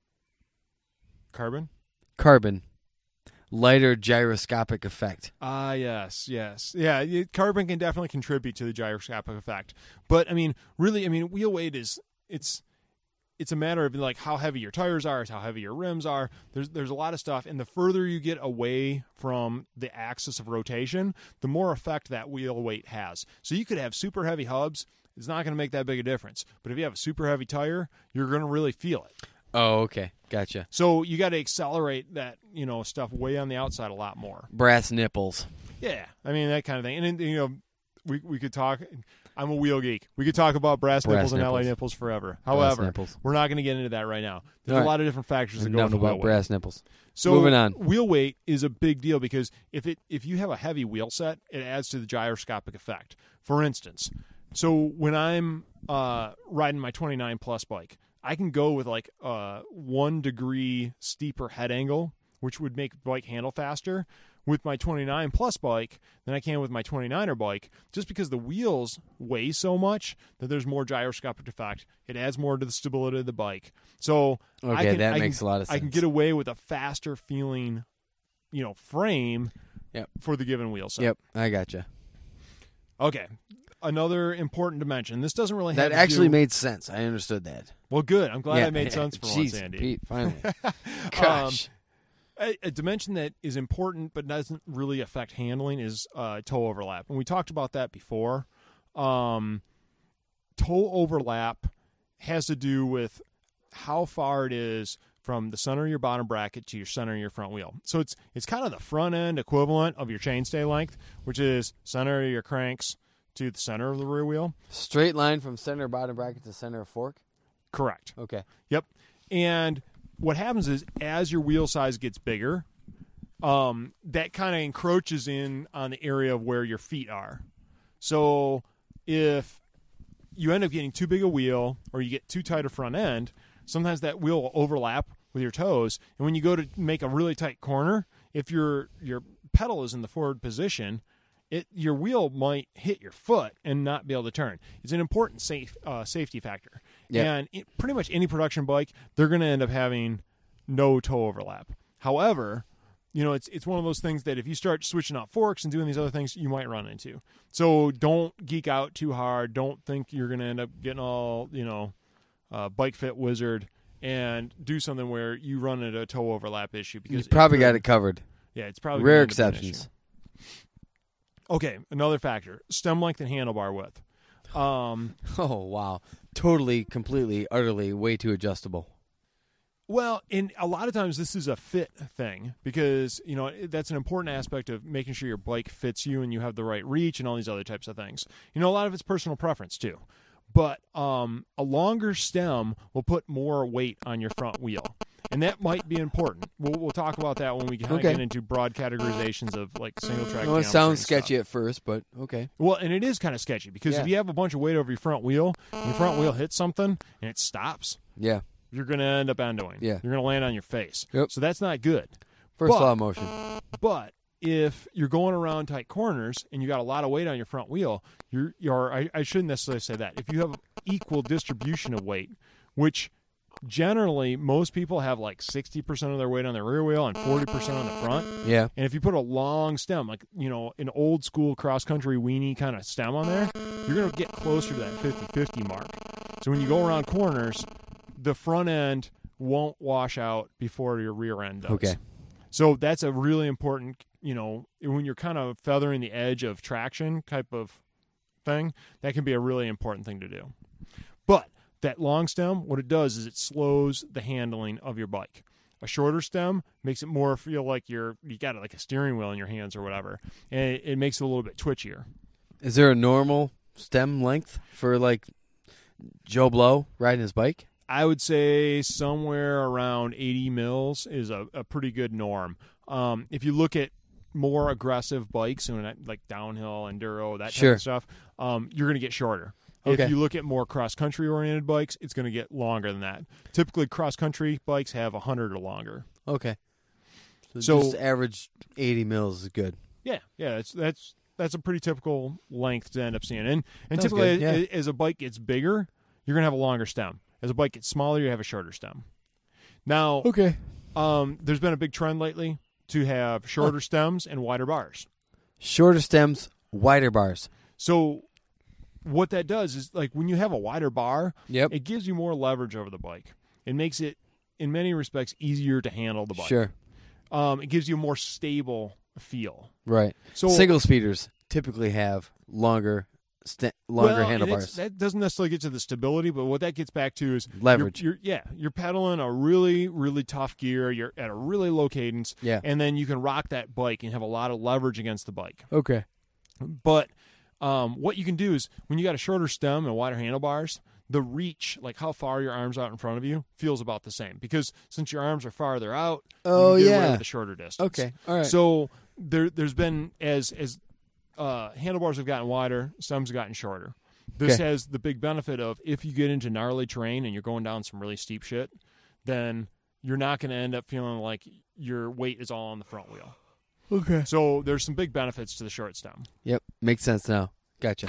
[SPEAKER 1] Carbon.
[SPEAKER 2] Carbon. Lighter gyroscopic effect.
[SPEAKER 1] Ah, yes, yes, yeah. It, carbon can definitely contribute to the gyroscopic effect, but I mean, really, I mean, wheel weight is it's it's a matter of like how heavy your tires are, it's how heavy your rims are. There's there's a lot of stuff, and the further you get away from the axis of rotation, the more effect that wheel weight has. So you could have super heavy hubs; it's not going to make that big a difference. But if you have a super heavy tire, you're going to really feel it.
[SPEAKER 2] Oh, okay. Gotcha.
[SPEAKER 1] So you got to accelerate that, you know, stuff way on the outside a lot more.
[SPEAKER 2] Brass nipples.
[SPEAKER 1] Yeah, I mean that kind of thing. And then, you know, we we could talk. I'm a wheel geek. We could talk about brass,
[SPEAKER 2] brass
[SPEAKER 1] nipples and
[SPEAKER 2] nipples.
[SPEAKER 1] L A nipples forever.
[SPEAKER 2] Brass
[SPEAKER 1] However,
[SPEAKER 2] nipples.
[SPEAKER 1] we're not going to get into that right now. There's
[SPEAKER 2] All
[SPEAKER 1] a
[SPEAKER 2] right.
[SPEAKER 1] lot of different factors that go
[SPEAKER 2] Enough
[SPEAKER 1] into wheel
[SPEAKER 2] about
[SPEAKER 1] weight.
[SPEAKER 2] brass nipples.
[SPEAKER 1] So
[SPEAKER 2] Moving on.
[SPEAKER 1] Wheel weight is a big deal because if it if you have a heavy wheel set, it adds to the gyroscopic effect. For instance, so when I'm uh, riding my twenty-nine plus bike, I can go with like a one degree steeper head angle, which would make the bike handle faster with my twenty-nine plus bike than I can with my twenty-niner bike, just because the wheels weigh so much that there's more gyroscopic effect. It adds more to the stability of the bike. So
[SPEAKER 2] Okay,
[SPEAKER 1] I can,
[SPEAKER 2] that
[SPEAKER 1] I
[SPEAKER 2] makes
[SPEAKER 1] can,
[SPEAKER 2] a lot of sense.
[SPEAKER 1] I can get away with a faster feeling, you know, frame
[SPEAKER 2] Yep.
[SPEAKER 1] for the given wheel set.
[SPEAKER 2] Yep, I gotcha.
[SPEAKER 1] Okay. Another important dimension. This doesn't really have
[SPEAKER 2] That
[SPEAKER 1] to
[SPEAKER 2] actually
[SPEAKER 1] do,
[SPEAKER 2] made sense. I understood that.
[SPEAKER 1] well, good. I'm glad
[SPEAKER 2] yeah.
[SPEAKER 1] I made sense for
[SPEAKER 2] Jeez,
[SPEAKER 1] once, Andy.
[SPEAKER 2] Pete, finally. Gosh.
[SPEAKER 1] Um, a, a dimension that is important but doesn't really affect handling is uh, toe overlap. And we talked about that before. Um, toe overlap has to do with how far it is from the center of your bottom bracket to your center of your front wheel. So it's it's kind of the front end equivalent of your chainstay length, which is center of your cranks to the center of the rear wheel.
[SPEAKER 2] Straight line from center of bottom bracket to center of fork?
[SPEAKER 1] Correct.
[SPEAKER 2] Okay.
[SPEAKER 1] Yep. And what happens is as your wheel size gets bigger, um, that kind of encroaches in on the area of where your feet are. So if you end up getting too big a wheel or you get too tight a front end, sometimes that wheel will overlap with your toes. And when you go to make a really tight corner, if your your pedal is in the forward position, it your wheel might hit your foot and not be able to turn. It's an important safe uh, safety factor.
[SPEAKER 2] Yep.
[SPEAKER 1] And it, pretty much any production bike, they're going to end up having no toe overlap. However, you know, it's it's one of those things that if you start switching out forks and doing these other things, you might run into. So don't geek out too hard. Don't think you're going to end up getting all, you know, uh, bike fit wizard and do something where you run into a toe overlap issue. Because
[SPEAKER 2] You probably
[SPEAKER 1] it could,
[SPEAKER 2] got it covered.
[SPEAKER 1] Yeah, it's probably
[SPEAKER 2] Rare
[SPEAKER 1] gonna end up being an
[SPEAKER 2] exceptions.
[SPEAKER 1] issue. Okay, another factor: stem length and handlebar width. Um,
[SPEAKER 2] Oh, wow. Totally, completely, utterly way too adjustable.
[SPEAKER 1] Well, and a lot of times this is a fit thing because, you know, that's an important aspect of making sure your bike fits you and you have the right reach and all these other types of things. You know, a lot of it's personal preference too. But um, a longer stem will put more weight on your front wheel. And that might be important. We'll, we'll talk about that when we kind of
[SPEAKER 2] Okay.
[SPEAKER 1] get into broad categorizations of like single track.
[SPEAKER 2] Well, it
[SPEAKER 1] geometry and
[SPEAKER 2] sounds
[SPEAKER 1] stuff.
[SPEAKER 2] sketchy at first, but okay.
[SPEAKER 1] Well, and it is kind of sketchy because
[SPEAKER 2] Yeah.
[SPEAKER 1] if you have a bunch of weight over your front wheel, and your front wheel hits something and it stops,
[SPEAKER 2] Yeah.
[SPEAKER 1] you're going to end up endoing.
[SPEAKER 2] Yeah.
[SPEAKER 1] You're going to land on your face.
[SPEAKER 2] Yep.
[SPEAKER 1] So that's not good.
[SPEAKER 2] First
[SPEAKER 1] But-
[SPEAKER 2] law of motion.
[SPEAKER 1] But if you're going around tight corners and you got a lot of weight on your front wheel, you're, you're I, I shouldn't necessarily say that. If you have equal distribution of weight, which generally most people have like sixty percent of their weight on their rear wheel and forty percent on the front.
[SPEAKER 2] Yeah.
[SPEAKER 1] And if you put a long stem, like, you know, an old school cross country weenie kind of stem on there, you're going to get closer to that fifty-fifty mark. So when you go around corners, the front end won't wash out before your rear end does.
[SPEAKER 2] Okay.
[SPEAKER 1] So that's a really important, you know, when you're kind of feathering the edge of traction type of thing, that can be a really important thing to do. But that long stem, what it does is it slows the handling of your bike. A shorter stem makes it more feel like you're you got like a steering wheel in your hands or whatever, and it, it makes it a little bit twitchier.
[SPEAKER 2] Is there a normal stem length for like Joe Blow riding his bike?
[SPEAKER 1] I would say somewhere around eighty mils is a, a pretty good norm. Um, if you look at more aggressive bikes, and like downhill, enduro, that
[SPEAKER 2] Sure.
[SPEAKER 1] type of stuff, um, you're going to get shorter.
[SPEAKER 2] Okay.
[SPEAKER 1] If you look at more cross-country oriented bikes, it's going to get longer than that. Typically, cross-country bikes have one hundred or longer.
[SPEAKER 2] Okay. So,
[SPEAKER 1] So-
[SPEAKER 2] just average eighty mils is good.
[SPEAKER 1] Yeah, yeah, that's that's that's a pretty typical length to end up seeing. And and
[SPEAKER 2] Sounds
[SPEAKER 1] typically,
[SPEAKER 2] good, yeah.
[SPEAKER 1] as, as a bike gets bigger, you're going to have a longer stem. As a bike gets smaller, you have a shorter stem. Now,
[SPEAKER 2] Okay.
[SPEAKER 1] um, there's been a big trend lately to have shorter
[SPEAKER 2] Huh.
[SPEAKER 1] stems and wider bars.
[SPEAKER 2] Shorter stems, wider bars.
[SPEAKER 1] So what that does is, like, when you have a wider bar,
[SPEAKER 2] Yep.
[SPEAKER 1] it gives you more leverage over the bike. It makes it, in many respects, easier to handle the bike.
[SPEAKER 2] Sure.
[SPEAKER 1] Um, it gives you a more stable feel.
[SPEAKER 2] Right.
[SPEAKER 1] So
[SPEAKER 2] Single speeders typically have longer st- longer
[SPEAKER 1] well, and
[SPEAKER 2] handlebars.
[SPEAKER 1] it's- That doesn't necessarily get to the stability, but what that gets back to is
[SPEAKER 2] Leverage.
[SPEAKER 1] You're, you're, yeah, you're pedaling a really, really tough gear. You're at a really low cadence,
[SPEAKER 2] Yeah.
[SPEAKER 1] and then you can rock that bike and have a lot of leverage against the bike.
[SPEAKER 2] Okay.
[SPEAKER 1] But um, what you can do is when you got a shorter stem and wider handlebars, the reach, like how far your arms out in front of you, feels about the same because since your arms are farther out,
[SPEAKER 2] Oh,
[SPEAKER 1] you can get away
[SPEAKER 2] yeah.
[SPEAKER 1] with the shorter distance.
[SPEAKER 2] Okay. All right.
[SPEAKER 1] So there, there's been as as uh, handlebars have gotten wider, stems have gotten shorter. This
[SPEAKER 2] Okay.
[SPEAKER 1] has the big benefit of if you get into gnarly terrain and you're going down some really steep shit, then you're not going to end up feeling like your weight is all on the front wheel.
[SPEAKER 2] okay.
[SPEAKER 1] So there's some big benefits to the short stem.
[SPEAKER 2] Yep. Makes sense now. Gotcha.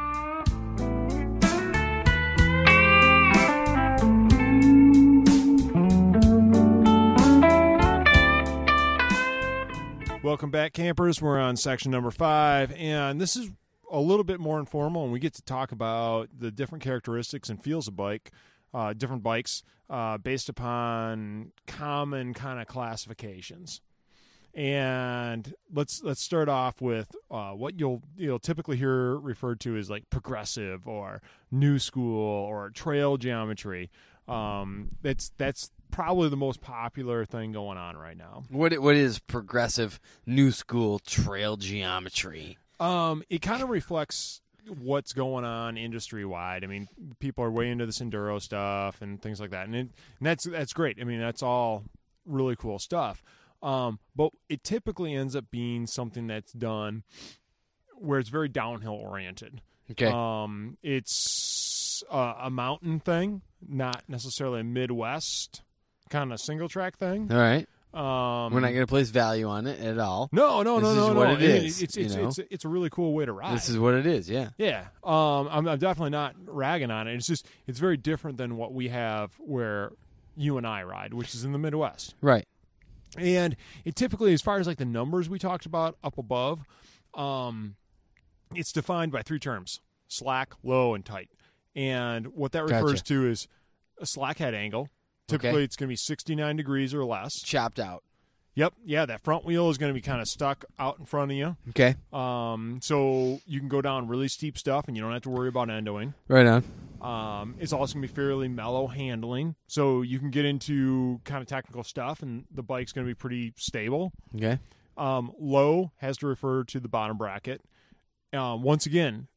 [SPEAKER 1] Welcome back, campers. We're on section number five, and this is a little bit more informal, and we get to talk about the different characteristics and feels of bike, uh, different bikes, uh, based upon common kind of classifications. And let's let's start off with uh, what you'll you'll typically hear referred to as like progressive or new school or trail geometry. Um, that's that's probably the most popular thing going on right now.
[SPEAKER 2] What what is progressive new school trail geometry?
[SPEAKER 1] Um, it kind of reflects what's going on industry wide. I mean, people are way into this enduro stuff and things like that, and, it, and that's that's great. I mean, that's all really cool stuff. Um, but it typically ends up being something that's done where it's very downhill oriented.
[SPEAKER 2] Okay.
[SPEAKER 1] Um, it's a, a mountain thing, not necessarily a Midwest kind of single track thing.
[SPEAKER 2] All right.
[SPEAKER 1] Um,
[SPEAKER 2] We're not going to place value on it at all.
[SPEAKER 1] No, no,
[SPEAKER 2] This
[SPEAKER 1] no,
[SPEAKER 2] is
[SPEAKER 1] no,
[SPEAKER 2] what
[SPEAKER 1] no.
[SPEAKER 2] it
[SPEAKER 1] And
[SPEAKER 2] is,
[SPEAKER 1] It's
[SPEAKER 2] you
[SPEAKER 1] it's
[SPEAKER 2] know?
[SPEAKER 1] it's it's a really cool way to ride.
[SPEAKER 2] This is what it is. Yeah.
[SPEAKER 1] Yeah, um, I'm, I'm definitely not ragging on it. It's just it's very different than what we have where you and I ride, which is in the Midwest.
[SPEAKER 2] Right.
[SPEAKER 1] And it typically, as far as like the numbers we talked about up above, um, it's defined by three terms: slack, low, and tight. And what that refers
[SPEAKER 2] Gotcha.
[SPEAKER 1] to is a slack head angle. Typically,
[SPEAKER 2] Okay.
[SPEAKER 1] it's going to be sixty-nine degrees or less.
[SPEAKER 2] Chopped out.
[SPEAKER 1] Yep, yeah, that front wheel is going to be kind of stuck out in front of you.
[SPEAKER 2] Okay.
[SPEAKER 1] Um, so you can go down really steep stuff, and you don't have to worry about endoing.
[SPEAKER 2] Right on.
[SPEAKER 1] Um, it's also going to be fairly mellow handling, so you can get into kind of technical stuff, and the bike's going to be pretty stable.
[SPEAKER 2] Okay.
[SPEAKER 1] Um, low has to refer to the bottom bracket. Um, once again,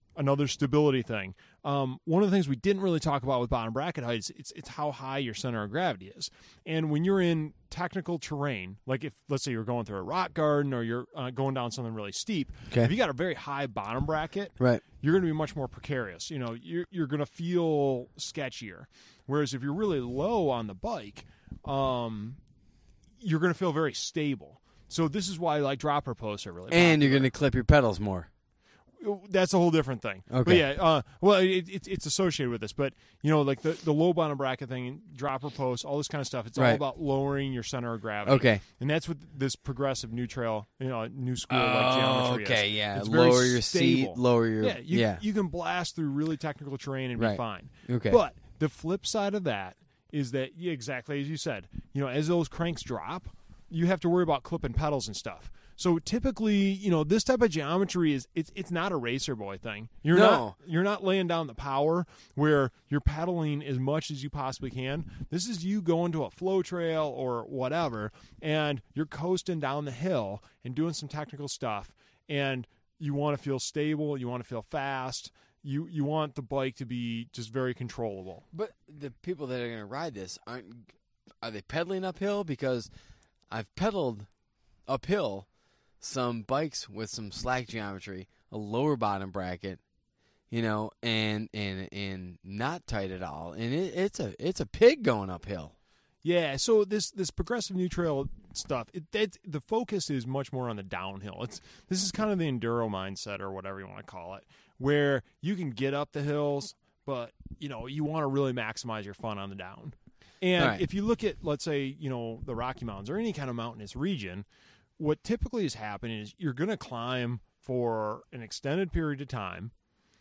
[SPEAKER 1] another stability thing. Um, one of the things we didn't really talk about with bottom bracket height is it's, it's how high your center of gravity is. And when you're in technical terrain, like if, let's say you're going through a rock garden or you're uh, going down something really steep,
[SPEAKER 2] Okay.
[SPEAKER 1] if you got a very high bottom bracket,
[SPEAKER 2] Right.
[SPEAKER 1] you're going to be much more precarious. You know, you're, you're going to feel sketchier. Whereas if you're really low on the bike, um, you're going to feel very stable. So this is why like dropper posts are really
[SPEAKER 2] And
[SPEAKER 1] popular.
[SPEAKER 2] you're going to clip your pedals more.
[SPEAKER 1] That's a whole different thing.
[SPEAKER 2] Okay.
[SPEAKER 1] But yeah, uh, well, it, it, it's associated with this. But, you know, like the, the low bottom bracket thing, dropper posts, all this kind of stuff, it's all
[SPEAKER 2] Right.
[SPEAKER 1] about lowering your center of gravity.
[SPEAKER 2] Okay.
[SPEAKER 1] And that's what this progressive new trail, you know, new school like
[SPEAKER 2] Oh,
[SPEAKER 1] geometry
[SPEAKER 2] okay,
[SPEAKER 1] is.
[SPEAKER 2] yeah.
[SPEAKER 1] It's very
[SPEAKER 2] Lower your
[SPEAKER 1] stable.
[SPEAKER 2] seat, lower your...
[SPEAKER 1] Yeah you,
[SPEAKER 2] yeah.
[SPEAKER 1] you can blast through really technical terrain and be
[SPEAKER 2] Right.
[SPEAKER 1] fine.
[SPEAKER 2] Okay.
[SPEAKER 1] But the flip side of that is that, yeah, exactly as you said, you know, as those cranks drop, you have to worry about clipping pedals and stuff. So typically, you know, this type of geometry is it's it's not a racer boy thing. You're
[SPEAKER 2] No.
[SPEAKER 1] not you're not laying down the power where you're pedaling as much as you possibly can. This is you going to a flow trail or whatever, and you're coasting down the hill and doing some technical stuff, and you want to feel stable, you want to feel fast, you you want the bike to be just very controllable.
[SPEAKER 2] But the people that are going to ride this, aren't are they pedaling uphill? Because I've pedaled uphill some bikes with some slack geometry, a lower bottom bracket, you know, and and and not tight at all, and it, it's a it's a pig going uphill.
[SPEAKER 1] Yeah, so this this progressive new trail stuff, it, it, the focus is much more on the downhill. It's this is kind of the enduro mindset or whatever you want to call it, where you can get up the hills, but you know you want to really maximize your fun on the down. And
[SPEAKER 2] Right.
[SPEAKER 1] if you look at, let's say, you know, the Rocky Mountains or any kind of mountainous region, what typically is happening is you're going to climb for an extended period of time,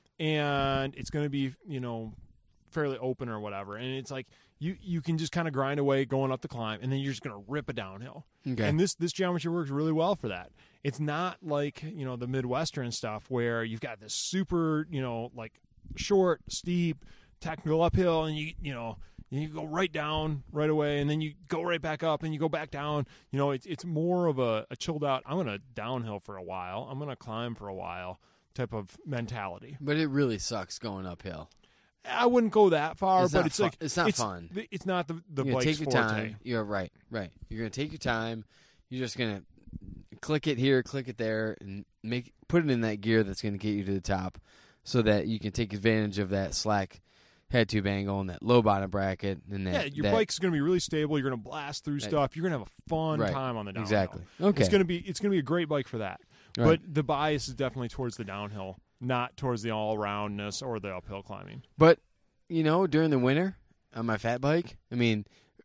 [SPEAKER 1] and it's going to be, you know, fairly open or whatever. And it's like you, you can just kind of grind away going up the climb, and then you're just going to rip it downhill.
[SPEAKER 2] Okay.
[SPEAKER 1] And this, this geometry works really well for that. It's not like, you know, the Midwestern stuff where you've got this super, you know, like short, steep, technical uphill, and you, you know, you go right down right away, and then you go right back up, and you go back down. You know, it's it's more of a, a chilled out, I'm going to downhill for a while, I'm going to climb for a while type of mentality.
[SPEAKER 2] But it really sucks going uphill.
[SPEAKER 1] I wouldn't go that far,
[SPEAKER 2] It's
[SPEAKER 1] but
[SPEAKER 2] not
[SPEAKER 1] it's
[SPEAKER 2] fun.
[SPEAKER 1] like
[SPEAKER 2] It's not
[SPEAKER 1] it's,
[SPEAKER 2] fun.
[SPEAKER 1] It's not the the
[SPEAKER 2] You're gonna
[SPEAKER 1] bike's
[SPEAKER 2] take your
[SPEAKER 1] forte.
[SPEAKER 2] time. You're right, right. You're gonna take your time. You're just gonna click it here, click it there, and make put it in that gear that's gonna get you to the top, so that you can take advantage of that slack head tube angle and that low bottom bracket. And that,
[SPEAKER 1] Yeah, your
[SPEAKER 2] that,
[SPEAKER 1] bike's going to be really stable. You're going to blast through
[SPEAKER 2] Right.
[SPEAKER 1] stuff. You're going to have a fun
[SPEAKER 2] Right.
[SPEAKER 1] time on the downhill.
[SPEAKER 2] Exactly. Okay.
[SPEAKER 1] It's going to be it's going to be a great bike for that.
[SPEAKER 2] Right.
[SPEAKER 1] But the bias is definitely towards the downhill, not towards the all roundness or the uphill climbing.
[SPEAKER 2] But you know, during the winter on my fat bike, I mean,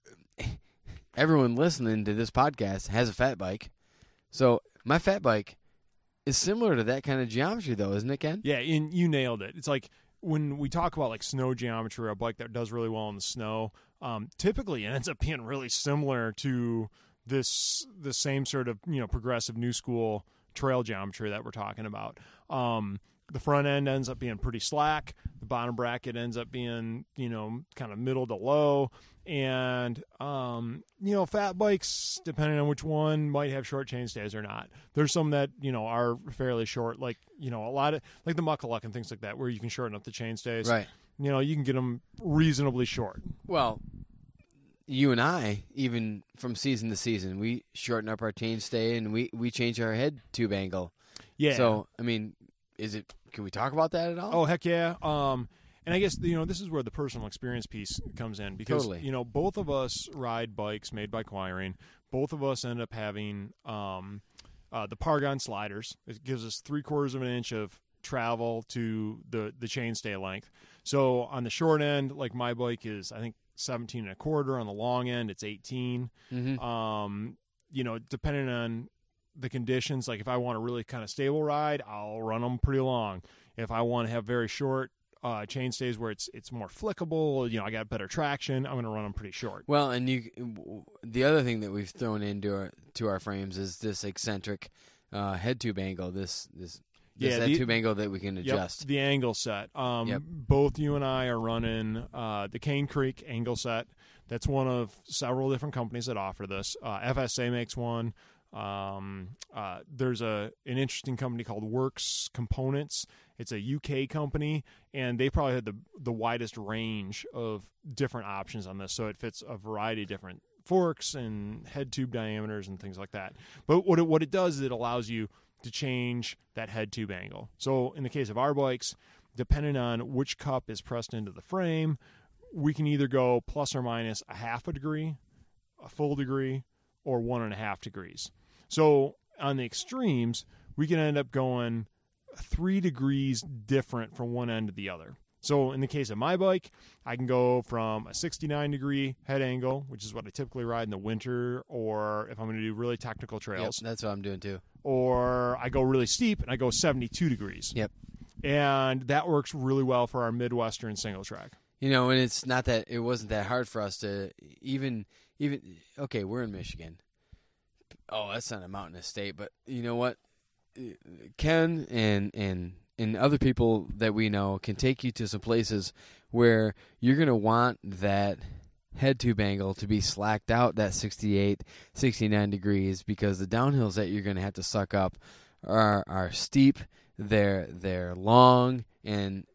[SPEAKER 2] everyone listening to this podcast has a fat bike, so my fat bike is similar to that kind of geometry, though, isn't it, Ken?
[SPEAKER 1] Yeah, and you nailed it. It's like when we talk about like snow geometry, a bike that does really well in the snow, um, typically it ends up being really similar to this the same sort of, you know, progressive new school trail geometry that we're talking about. Um, the front end ends up being pretty slack. The bottom bracket ends up being, you know, kind of middle to low. And, um, you know, fat bikes, depending on which one, might have short chainstays or not. There's some that, you know, are fairly short, like, you know, a lot of, like the Muckaluck and things like that, where you can shorten up the chainstays.
[SPEAKER 2] Right.
[SPEAKER 1] You know, you can get them reasonably short.
[SPEAKER 2] Well, you and I, even from season to season, we shorten up our chainstay and we, we change our head tube angle.
[SPEAKER 1] Yeah.
[SPEAKER 2] So, I mean, is it? Can we talk about that at all?
[SPEAKER 1] Oh, heck yeah. Um, and I guess, you know, this is where the personal experience piece comes in because,
[SPEAKER 2] Totally.
[SPEAKER 1] you know, both of us ride bikes made by Quiring. Both of us end up having um, uh, the Pargon sliders. It gives us three quarters of an inch of travel to the, the chainstay length. So on the short end, like my bike is, I think, seventeen and a quarter. On the long end, it's eighteen.
[SPEAKER 2] Mm-hmm.
[SPEAKER 1] Um, you know, depending on the conditions, like if I want a really kind of stable ride, I'll run them pretty long. If I want to have very short uh, chainstays where it's it's more flickable, you know, I got better traction, I'm going to run them pretty short.
[SPEAKER 2] Well, and you, the other thing that we've thrown into our to our frames is this eccentric uh, head tube angle. This this, this
[SPEAKER 1] Yeah,
[SPEAKER 2] head
[SPEAKER 1] the-
[SPEAKER 2] tube angle that we can
[SPEAKER 1] Yep,
[SPEAKER 2] adjust.
[SPEAKER 1] the angle set. Um,
[SPEAKER 2] Yep.
[SPEAKER 1] Both you and I are running uh, the Cane Creek angle set. That's one of several different companies that offer this. Uh, F S A makes one. Um, uh, there's a an interesting company called Works Components. It's a U K company, and they probably had the the widest range of different options on this. So it fits a variety of different forks and head tube diameters and things like that. But what it, what it does is it allows you to change that head tube angle. So in the case of our bikes, depending on which cup is pressed into the frame, we can either go plus or minus a half a degree, a full degree, or one and a half degrees. So on the extremes, we can end up going three degrees different from one end to the other. So in the case of my bike, I can go from a sixty-nine degree head angle, which is what I typically ride in the winter, or if I'm going to do really technical trails.
[SPEAKER 2] Yep, that's what I'm doing too.
[SPEAKER 1] Or I go really steep and I go seventy-two degrees.
[SPEAKER 2] Yep.
[SPEAKER 1] And that works really well for our Midwestern single track.
[SPEAKER 2] You know, and it's not that it wasn't that hard for us to even even okay, we're in Michigan. Oh, that's not a mountainous state, but you know what? Ken and and and other people that we know can take you to some places where you're going to want that head tube angle to be slacked out that sixty-eight, sixty-nine degrees, because the downhills that you're going to have to suck up are are steep, they're they're long, and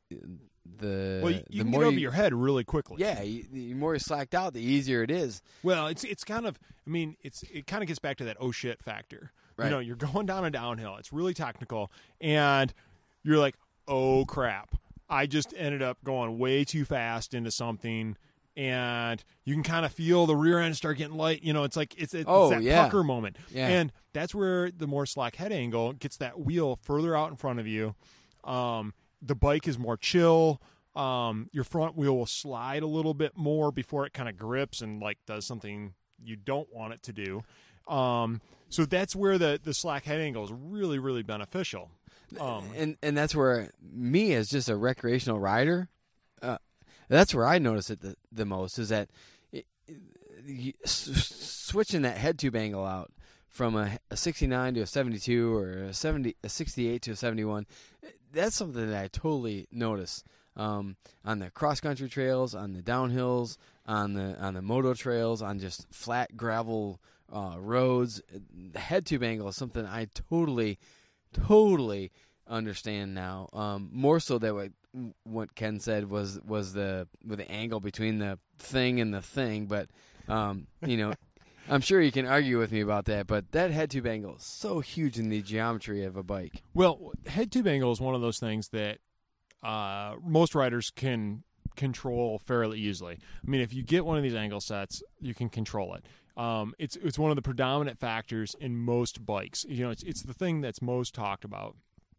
[SPEAKER 2] the
[SPEAKER 1] well, you,
[SPEAKER 2] the
[SPEAKER 1] you can
[SPEAKER 2] more
[SPEAKER 1] get over
[SPEAKER 2] you,
[SPEAKER 1] your head really quickly.
[SPEAKER 2] Yeah, you, the more you're slacked out, the easier it is.
[SPEAKER 1] Well, it's it's kind of, I mean, it's it kind of gets back to that oh shit factor.
[SPEAKER 2] Right.
[SPEAKER 1] You know, you're going down a downhill. It's really technical, and you're like, oh crap, I just ended up going way too fast into something, and you can kind of feel the rear end start getting light. You know, it's like it's, it's
[SPEAKER 2] oh,
[SPEAKER 1] that
[SPEAKER 2] yeah.
[SPEAKER 1] pucker moment,
[SPEAKER 2] yeah.
[SPEAKER 1] and that's where the more slack head angle gets that wheel further out in front of you. Um, the bike is more chill. Um, your front wheel will slide a little bit more before it kind of grips and like does something you don't want it to do. Um, so that's where the, the slack head angle is really, really beneficial. Um,
[SPEAKER 2] and and that's where me as just a recreational rider, uh, that's where I notice it the, the most is that it, it, s- switching that head tube angle out from a, a sixty-nine to a seventy-two or a seventy a sixty-eight to a seventy-one, that's something that I totally notice um, on the cross country trails, on the downhills, on the on the moto trails, on just flat gravel uh, roads. The head tube angle is something I totally. Totally understand now. Um, more so that what what Ken said was was the with the angle between the thing and the thing. But um, you know, I'm sure you can argue with me about that. But that head tube angle is so huge in the geometry of a bike.
[SPEAKER 1] Well, head tube angle is one of those things that uh, most riders can control fairly easily. I mean, if you get one of these angle sets, you can control it. Um, it's it's one of the predominant factors in most bikes. You know, it's it's the thing that's most talked about.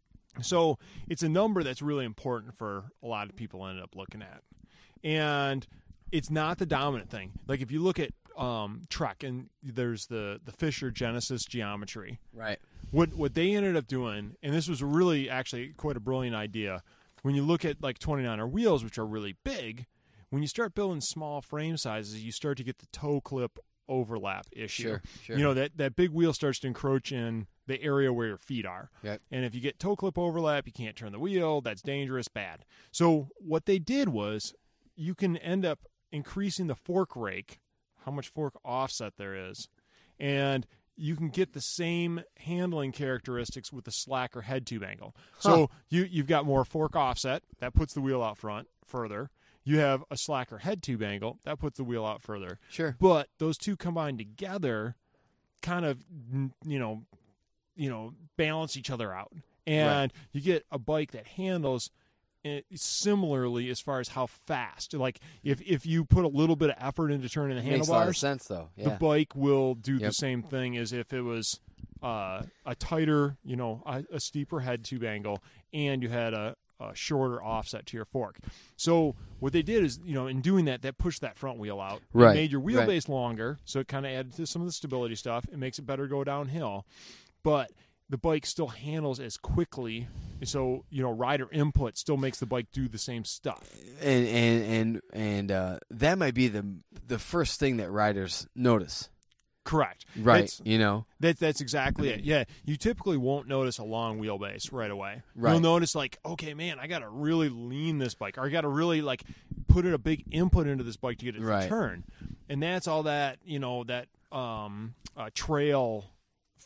[SPEAKER 1] So it's a number that's really important for a lot of people end up looking at, and it's not the dominant thing. Like if you look at um, Trek and there's the the Fisher Genesis geometry,
[SPEAKER 2] right?
[SPEAKER 1] What what they ended up doing, and this was really actually quite a brilliant idea. When you look at like twenty-niner wheels, which are really big, when you start building small frame sizes, you start to get the toe clip overlap issue.
[SPEAKER 2] Sure, sure.
[SPEAKER 1] You know, that, that big wheel starts to encroach in the area where your feet are.
[SPEAKER 2] Yep.
[SPEAKER 1] And if you get toe clip overlap, you can't turn the wheel. That's dangerous, bad. So what they did was you can end up increasing the fork rake, how much fork offset there is, and you can get the same handling characteristics with the slacker head tube angle.
[SPEAKER 2] Huh.
[SPEAKER 1] So you, you've got more fork offset. That puts the wheel out front further. You have a slacker head tube angle. That puts the wheel out further.
[SPEAKER 2] Sure.
[SPEAKER 1] But those two combined together kind of, you know, you know, balance each other out. And right. you get a bike that handles it similarly as far as how fast. Like if, if you put a little bit of effort into turning the handlebars,
[SPEAKER 2] makes a lot of sense though. Yeah.
[SPEAKER 1] The bike will do
[SPEAKER 2] yep.
[SPEAKER 1] the same thing as if it was uh, a tighter, you know, a, a steeper head tube angle, and you had a, a shorter offset to your fork. So what they did is, you know, in doing that, that pushed that front wheel out.
[SPEAKER 2] Right.
[SPEAKER 1] It made your wheelbase
[SPEAKER 2] right.
[SPEAKER 1] longer, so it kind of added to some of the stability stuff. It makes it better to go downhill. But the bike still handles as quickly, so, you know, rider input still makes the bike do the same stuff.
[SPEAKER 2] And and and, and uh, that might be the the first thing that riders notice.
[SPEAKER 1] Correct.
[SPEAKER 2] Right.
[SPEAKER 1] That's,
[SPEAKER 2] you know?
[SPEAKER 1] That, that's exactly it. Yeah. You typically won't notice a long wheelbase right away.
[SPEAKER 2] Right.
[SPEAKER 1] You'll notice like, okay, man, I got to really lean this bike, or I got to really like put in a big input into this bike to get it
[SPEAKER 2] right.
[SPEAKER 1] to turn. And that's all that, you know, that um, uh, trail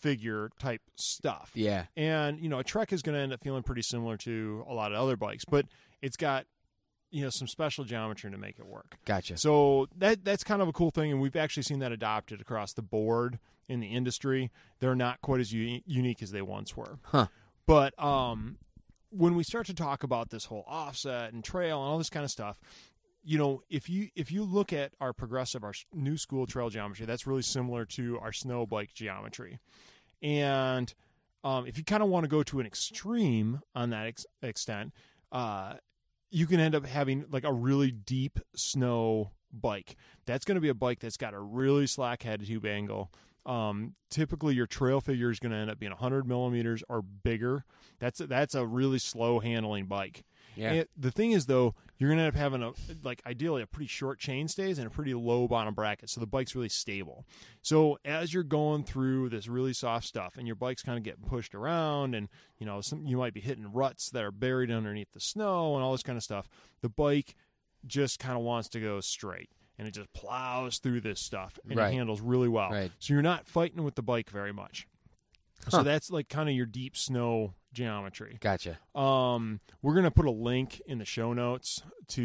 [SPEAKER 1] figure type stuff.
[SPEAKER 2] Yeah.
[SPEAKER 1] And, you know, a Trek is going to end up feeling pretty similar to a lot of other bikes, but it's got, you know, some special geometry to make it work.
[SPEAKER 2] Gotcha.
[SPEAKER 1] So that that's kind of a cool thing, and we've actually seen that adopted across the board in the industry. They're not quite as u- unique as they once were.
[SPEAKER 2] Huh.
[SPEAKER 1] But um, when we start to talk about this whole offset and trail and all this kind of stuff, you know, if you if you look at our progressive, our new school trail geometry, that's really similar to our snow bike geometry. And um, if you kind of want to go to an extreme on that ex- extent, uh, you can end up having like a really deep snow bike. That's going to be a bike that's got a really slack head tube angle. Um, typically, your trail figure is going to end up being one hundred millimeters or bigger. That's that's a really slow handling bike.
[SPEAKER 2] Yeah.
[SPEAKER 1] And the thing is, though, you're going to end up having a like ideally a pretty short chain stays and a pretty low bottom bracket, so the bike's really stable. So as you're going through this really soft stuff, and your bike's kind of getting pushed around, and you know some, you might be hitting ruts that are buried underneath the snow and all this kind of stuff, the bike just kind of wants to go straight. And it just plows through this stuff, and
[SPEAKER 2] Right.
[SPEAKER 1] it handles really well.
[SPEAKER 2] Right.
[SPEAKER 1] So you're not fighting with the bike very much.
[SPEAKER 2] Huh.
[SPEAKER 1] So that's like kind of your deep snow geometry.
[SPEAKER 2] Gotcha.
[SPEAKER 1] Um, we're going to put a link in the show notes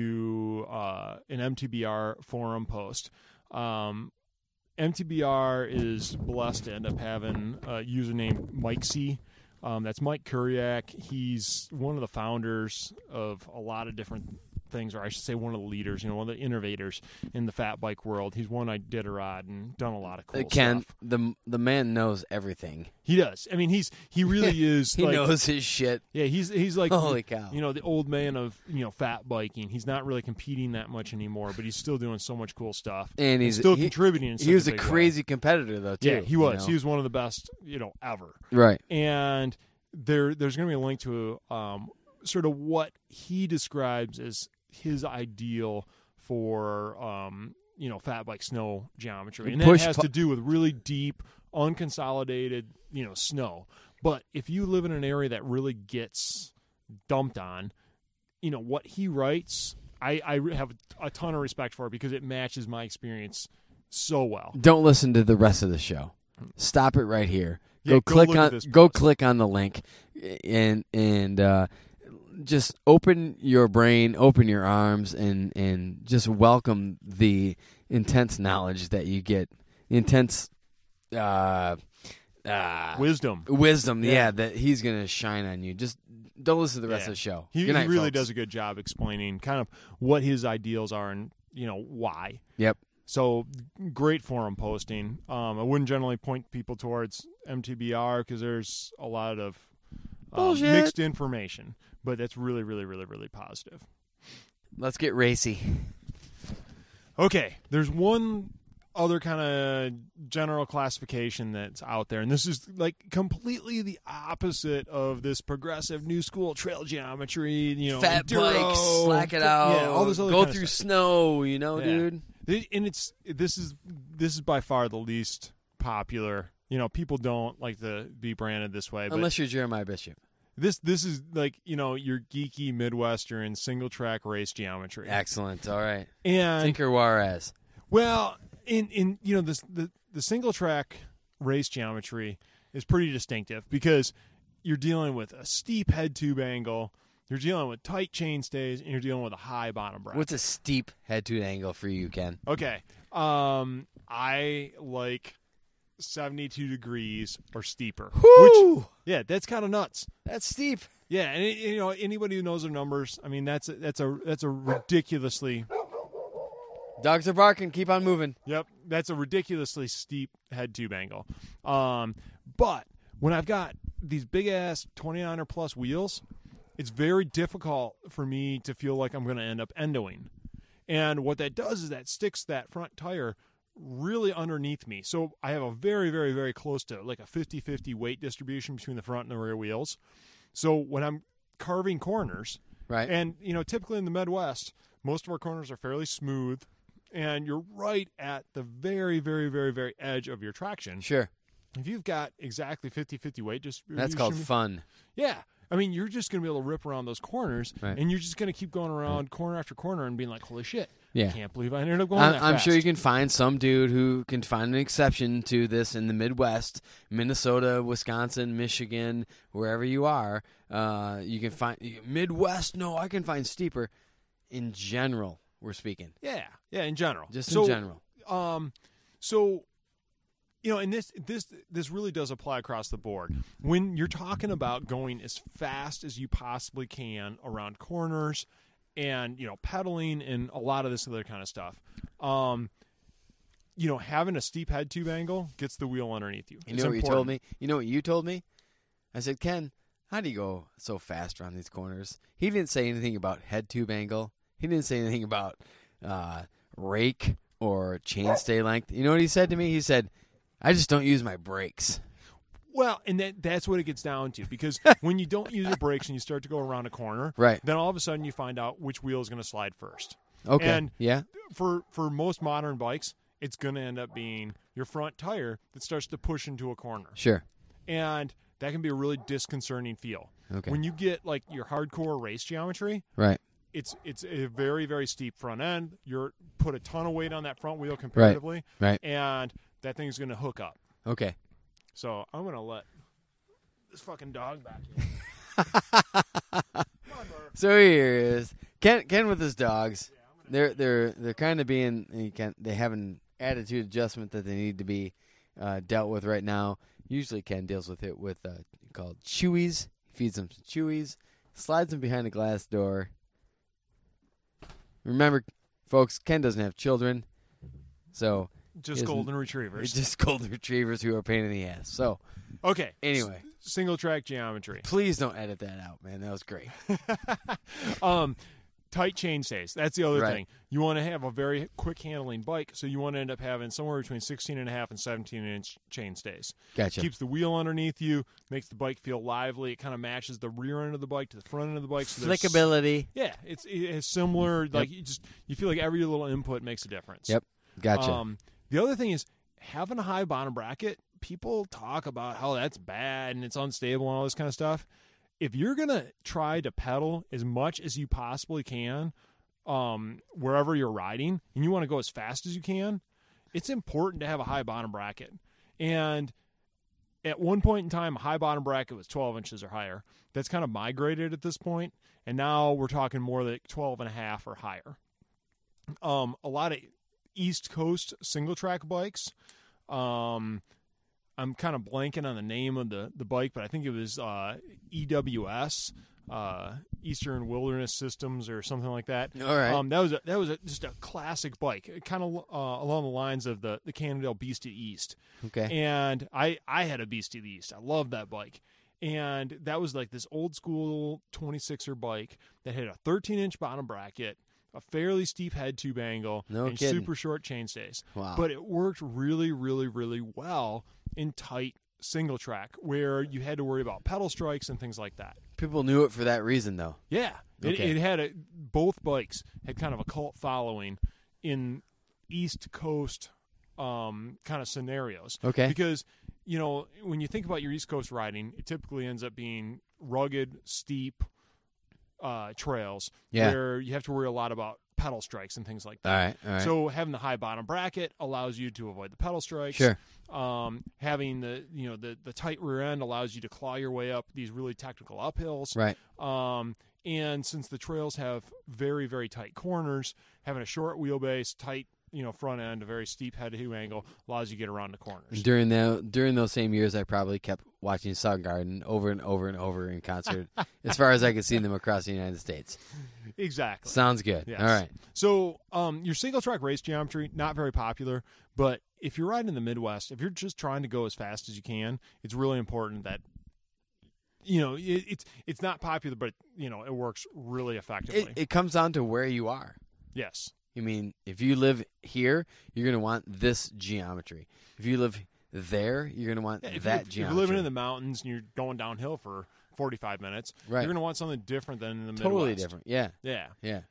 [SPEAKER 1] to uh, an M T B R forum post. Um, M T B R is blessed to end up having a username Mike C. Um, that's Mike Kuriak. He's one of the founders of a lot of different things, or I should say one of the leaders, you know, one of the innovators in the fat bike world. He's won Iditarod and done a lot of cool
[SPEAKER 2] Uh, Ken,
[SPEAKER 1] stuff.
[SPEAKER 2] the the man knows everything.
[SPEAKER 1] He does. I mean, he's he really is.
[SPEAKER 2] He
[SPEAKER 1] like,
[SPEAKER 2] knows his shit.
[SPEAKER 1] Yeah, he's he's like
[SPEAKER 2] Holy cow.
[SPEAKER 1] you know, the old man of you know fat biking. He's not really competing that much anymore, but he's still doing so much cool stuff,
[SPEAKER 2] And he's
[SPEAKER 1] still
[SPEAKER 2] he,
[SPEAKER 1] contributing. In
[SPEAKER 2] He
[SPEAKER 1] such
[SPEAKER 2] was a
[SPEAKER 1] big way.
[SPEAKER 2] crazy competitor, though. Too.
[SPEAKER 1] Yeah, he
[SPEAKER 2] you
[SPEAKER 1] was.
[SPEAKER 2] know?
[SPEAKER 1] He was one of the best, you know, ever.
[SPEAKER 2] Right.
[SPEAKER 1] And there there's going to be a link to um, sort of what he describes as his ideal for um, you know fat bike snow geometry, and that
[SPEAKER 2] Push
[SPEAKER 1] has
[SPEAKER 2] pu-
[SPEAKER 1] to do with really deep, unconsolidated, you know, snow. But if you live in an area that really gets dumped on, you know what he writes, I, I have a ton of respect for it because it matches my experience so well.
[SPEAKER 2] Don't listen to the rest of the show. Stop it right here.
[SPEAKER 1] Yeah,
[SPEAKER 2] go
[SPEAKER 1] go
[SPEAKER 2] click
[SPEAKER 1] look at
[SPEAKER 2] on
[SPEAKER 1] this
[SPEAKER 2] go
[SPEAKER 1] post.
[SPEAKER 2] click on the link, and and uh, just open your brain, open your arms, and and just welcome the intense knowledge that you get, intense uh, uh,
[SPEAKER 1] Wisdom.
[SPEAKER 2] wisdom. Yeah.
[SPEAKER 1] Yeah.
[SPEAKER 2] that he's gonna shine on you. Just don't listen to the rest
[SPEAKER 1] Yeah.
[SPEAKER 2] of the show.
[SPEAKER 1] He,
[SPEAKER 2] Good
[SPEAKER 1] he
[SPEAKER 2] night,
[SPEAKER 1] really
[SPEAKER 2] folks.
[SPEAKER 1] does a good job explaining kind of what his ideals are and you know why.
[SPEAKER 2] Yep.
[SPEAKER 1] So great forum posting. Um, I wouldn't generally point people towards M T B R because there's a lot of um,
[SPEAKER 2] Bullshit.
[SPEAKER 1] mixed information, but that's really, really, really, really positive.
[SPEAKER 2] Let's get racy.
[SPEAKER 1] Okay, there's one other kind of general classification that's out there, and this is like completely the opposite of this progressive new school trail geometry. You know,
[SPEAKER 2] Fat
[SPEAKER 1] enduro,
[SPEAKER 2] bikes, slack it out.
[SPEAKER 1] yeah, all this other
[SPEAKER 2] go
[SPEAKER 1] kind of
[SPEAKER 2] through
[SPEAKER 1] stuff.
[SPEAKER 2] snow. You know,
[SPEAKER 1] Yeah.
[SPEAKER 2] dude.
[SPEAKER 1] They- and it's this is this is by far the least popular. You know, people don't like to be branded this way, but
[SPEAKER 2] Unless you're Jeremiah Bishop.
[SPEAKER 1] this this is like you know your geeky Midwestern single track race geometry.
[SPEAKER 2] Excellent. All right.
[SPEAKER 1] And
[SPEAKER 2] Tinker Juarez.
[SPEAKER 1] well, in in you know this the the single track race geometry is pretty distinctive because you're dealing with a steep head tube angle, you're dealing with tight chain stays, and you're dealing with a high bottom bracket.
[SPEAKER 2] What's a steep head to angle for you, Ken?
[SPEAKER 1] Okay. Um, I like seventy-two degrees or steeper.
[SPEAKER 2] Woo!
[SPEAKER 1] Which, yeah, that's kind of nuts.
[SPEAKER 2] That's steep.
[SPEAKER 1] Yeah, and it, you know anybody who knows their numbers, I mean that's a, that's a that's a ridiculously
[SPEAKER 2] Dogs are barking. Keep on moving.
[SPEAKER 1] yep that's a ridiculously steep head tube angle. Um, but when I've got these big ass twenty-nine or plus wheels, it's very difficult for me to feel like I'm going to end up endoing. And what that does is that sticks that front tire really underneath me. So I have a very, very, very close to like a fifty-fifty weight distribution between the front and the rear wheels. So when I'm carving corners,
[SPEAKER 2] Right.
[SPEAKER 1] and you know, typically in the Midwest, most of our corners are fairly smooth, and you're right at the very, very, very, very edge of your traction.
[SPEAKER 2] Sure.
[SPEAKER 1] If you've got exactly fifty-fifty weight distribution,
[SPEAKER 2] That's called fun.
[SPEAKER 1] yeah. I mean, you're just going to be able to rip around those corners,
[SPEAKER 2] Right.
[SPEAKER 1] and you're just going to keep going around corner after corner and being like, holy shit.
[SPEAKER 2] Yeah.
[SPEAKER 1] Can't believe I ended up going
[SPEAKER 2] I'm,
[SPEAKER 1] that
[SPEAKER 2] I'm
[SPEAKER 1] fast.
[SPEAKER 2] sure you can find some dude who can find an exception to this in the Midwest, Minnesota, Wisconsin, Michigan, wherever you are. Uh, you can find Midwest. No, I can find steeper. In general, we're speaking.
[SPEAKER 1] Yeah, yeah, in general.
[SPEAKER 2] Just
[SPEAKER 1] so,
[SPEAKER 2] in general.
[SPEAKER 1] Um, so, you know, and this this this really does apply across the board. When you're talking about going as fast as you possibly can around corners, and you know, pedaling and a lot of this other kind of stuff, um, you know, having a steep head tube angle gets the wheel underneath you.
[SPEAKER 2] You
[SPEAKER 1] It's
[SPEAKER 2] know what you
[SPEAKER 1] important.
[SPEAKER 2] told me? You know what you told me? I said, Ken, how do you go so fast around these corners? He didn't say anything about head tube angle. He didn't say anything about uh, rake or chainstay length. You know what he said to me? He said, I just don't use my brakes.
[SPEAKER 1] Well, and that that's what it gets down to, because when you don't use your brakes and you start to go around a corner,
[SPEAKER 2] Right.
[SPEAKER 1] then all of a sudden you find out which wheel is going to slide first.
[SPEAKER 2] Okay.
[SPEAKER 1] And
[SPEAKER 2] yeah.
[SPEAKER 1] for for most modern bikes, it's going to end up being your front tire that starts to push into a corner.
[SPEAKER 2] Sure.
[SPEAKER 1] And that can be a really disconcerting feel.
[SPEAKER 2] Okay.
[SPEAKER 1] When you get like your hardcore race geometry,
[SPEAKER 2] Right.
[SPEAKER 1] it's it's a very, very steep front end. You're put a ton of weight on that front wheel comparatively,
[SPEAKER 2] Right.
[SPEAKER 1] and that thing's going to hook up.
[SPEAKER 2] Okay.
[SPEAKER 1] So I'm going to let this fucking dog back in.
[SPEAKER 2] So here is Ken. Ken with his dogs. They're they're they're kind of being they can they have an attitude adjustment that they need to be uh, dealt with right now. Usually Ken deals with it with uh, called chewies. He feeds them some chewies, slides them behind a glass door. Remember, folks, Ken doesn't have children, so
[SPEAKER 1] Just
[SPEAKER 2] Isn't-
[SPEAKER 1] golden retrievers.
[SPEAKER 2] it's just golden retrievers who are a pain in the ass. So
[SPEAKER 1] Okay.
[SPEAKER 2] anyway,
[SPEAKER 1] S- single track geometry.
[SPEAKER 2] please don't edit that out, man. That was great.
[SPEAKER 1] um, tight chainstays. That's the other
[SPEAKER 2] Right.
[SPEAKER 1] thing. You want to have a very quick handling bike, so you want to end up having somewhere between sixteen and a half and seventeen inch chainstays.
[SPEAKER 2] Gotcha.
[SPEAKER 1] Keeps the wheel underneath you, makes the bike feel lively. It kind of matches the rear end of the bike to the front end of the bike. So there's-
[SPEAKER 2] Flickability.
[SPEAKER 1] Yeah, it's it's similar. Like you just you feel like every little input makes a difference.
[SPEAKER 2] Yep. Gotcha.
[SPEAKER 1] Um, the other thing is having a high bottom bracket. People talk about how that's bad and it's unstable and all this kind of stuff. If you're gonna try to pedal as much as you possibly can, um, wherever you're riding, and you want to go as fast as you can, it's important to have a high bottom bracket. And at one point in time, a high bottom bracket was twelve inches or higher. That's kind of migrated at this point, and now we're talking more like twelve and a half or higher. Um, a lot of East Coast single track bikes. Um, I'm kind of blanking on the name of the, the bike, but I think it was uh, E W S, uh, Eastern Wilderness Systems, or something like that.
[SPEAKER 2] All right.
[SPEAKER 1] Um, that was a, that was a, just a classic bike, kind of uh, along the lines of the the Cannondale Beast of the East.
[SPEAKER 2] okay.
[SPEAKER 1] And I I had a Beast of the East. I loved that bike. And that was like this old school twenty-sixer bike that had a thirteen inch bottom bracket, a fairly steep head tube angle,
[SPEAKER 2] No
[SPEAKER 1] and
[SPEAKER 2] kidding.
[SPEAKER 1] super short chainstays.
[SPEAKER 2] Wow.
[SPEAKER 1] But it worked really, really, really well in tight single track where you had to worry about pedal strikes and things like that.
[SPEAKER 2] People knew it for that reason, though.
[SPEAKER 1] Yeah, it,
[SPEAKER 2] Okay.
[SPEAKER 1] it had a, both bikes had kind of a cult following in East Coast um, kind of scenarios.
[SPEAKER 2] Okay.
[SPEAKER 1] Because you know when you think about your East Coast riding, it typically ends up being rugged, steep uh, trails
[SPEAKER 2] Yeah.
[SPEAKER 1] where you have to worry a lot about pedal strikes and things like that.
[SPEAKER 2] All right. All right.
[SPEAKER 1] So having the high bottom bracket allows you to avoid the pedal strikes.
[SPEAKER 2] Sure.
[SPEAKER 1] Um, having the you know the the tight rear end allows you to claw your way up these really technical uphills.
[SPEAKER 2] Right.
[SPEAKER 1] Um, and since the trails have very very tight corners, having a short wheelbase, tight you know front end, a very steep head to angle allows you to get around the corners.
[SPEAKER 2] During the during those same years, I probably kept watching Soundgarden over and over and over in concert, as far as I could see them across the United States.
[SPEAKER 1] Exactly.
[SPEAKER 2] Sounds good.
[SPEAKER 1] Yes.
[SPEAKER 2] All right.
[SPEAKER 1] So um, your single track race geometry, not very popular, but if you're riding in the Midwest, if you're just trying to go as fast as you can, it's really important that, you know, it, it's it's not popular, but, you know, it works really effectively.
[SPEAKER 2] It, it comes down to where you are.
[SPEAKER 1] yes.
[SPEAKER 2] I mean, if you live here, you're going to want this geometry. If you live there, you're going to want
[SPEAKER 1] Yeah, if,
[SPEAKER 2] that
[SPEAKER 1] you're, if
[SPEAKER 2] geometry.
[SPEAKER 1] you're living in the mountains and you're going downhill for forty-five minutes,
[SPEAKER 2] Right.
[SPEAKER 1] you're going to want something different than in the
[SPEAKER 2] totally
[SPEAKER 1] Midwest.
[SPEAKER 2] different. Yeah.
[SPEAKER 1] Yeah.
[SPEAKER 2] Yeah.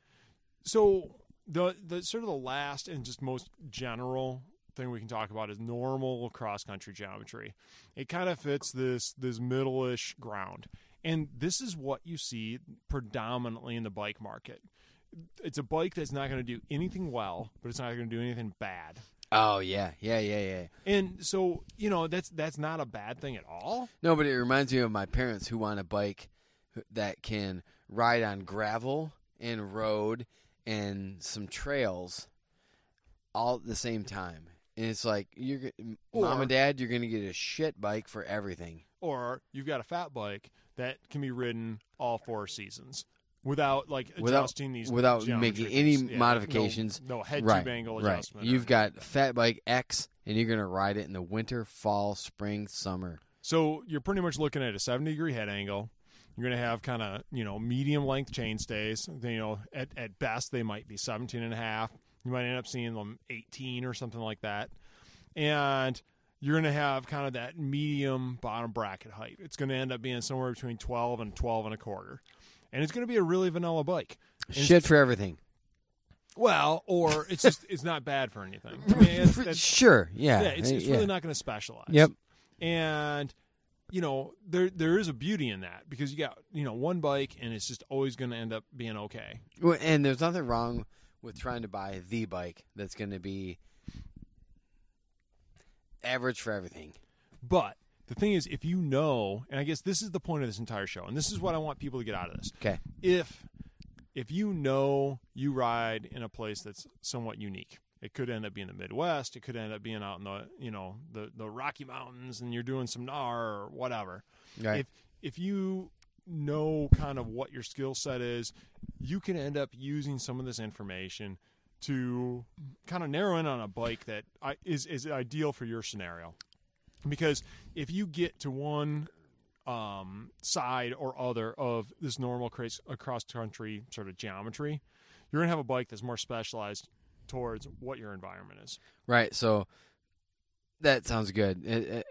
[SPEAKER 1] So the the sort of the last and just most general thing we can talk about is normal cross country geometry. It kind of fits this this middle-ish ground. And this is what you see predominantly in the bike market. it's a bike that's not going to do anything well, but it's not going to do anything bad.
[SPEAKER 2] Oh yeah, yeah, yeah, yeah.
[SPEAKER 1] And so, you know, that's that's not a bad thing at all.
[SPEAKER 2] No, but it reminds me of my parents who want a bike that can ride on gravel and road and some trails all at the same time. And it's like, you're
[SPEAKER 1] Or-
[SPEAKER 2] mom and dad, you're going to get a shit bike for everything.
[SPEAKER 1] Or you've got a fat bike that can be ridden all four seasons without like
[SPEAKER 2] Without-
[SPEAKER 1] adjusting these
[SPEAKER 2] without
[SPEAKER 1] geometry
[SPEAKER 2] making any
[SPEAKER 1] things. Yeah,
[SPEAKER 2] modifications.
[SPEAKER 1] No, no head
[SPEAKER 2] Right,
[SPEAKER 1] tube angle
[SPEAKER 2] right.
[SPEAKER 1] adjustment.
[SPEAKER 2] You've
[SPEAKER 1] or-
[SPEAKER 2] got Fat Bike X, and you're going to ride it in the winter, fall, spring, summer.
[SPEAKER 1] So you're pretty much looking at a seventy degree head angle. You're going to have kind of, you know, medium length chainstays. You know, at, at best they might be seventeen and a half. You might end up seeing them eighteen or something like that. And you're going to have kind of that medium bottom bracket height. It's going to end up being somewhere between twelve and twelve and a quarter. And it's going to be a really vanilla bike. And
[SPEAKER 2] Shit for everything.
[SPEAKER 1] Well, or it's just it's not bad for anything. I mean, it's, that's,
[SPEAKER 2] Sure, yeah.
[SPEAKER 1] yeah, it's, it's
[SPEAKER 2] yeah.
[SPEAKER 1] really not going to specialize.
[SPEAKER 2] Yep.
[SPEAKER 1] And you know, there there is a beauty in that because you got, you know, one bike and it's just always going to end up being okay.
[SPEAKER 2] Well, and there's nothing wrong with trying to buy the bike that's going to be average for everything.
[SPEAKER 1] But the thing is, if you know, and I guess this is the point of this entire show, and this is what I want people to get out of this.
[SPEAKER 2] Okay.
[SPEAKER 1] If if you know you ride in a place that's somewhat unique, it could end up being the Midwest, it could end up being out in the, you know, the, the Rocky Mountains, and you're doing some N A R or whatever.
[SPEAKER 2] Right.
[SPEAKER 1] If if you know kind of what your skill set is, you can end up using some of this information to kind of narrow in on a bike that I- is is ideal for your scenario. Because if you get to one um, side or other of this normal cross-country sort of geometry, you're going to have a bike that's more specialized towards what your environment is.
[SPEAKER 2] Right. So that sounds good. It, it,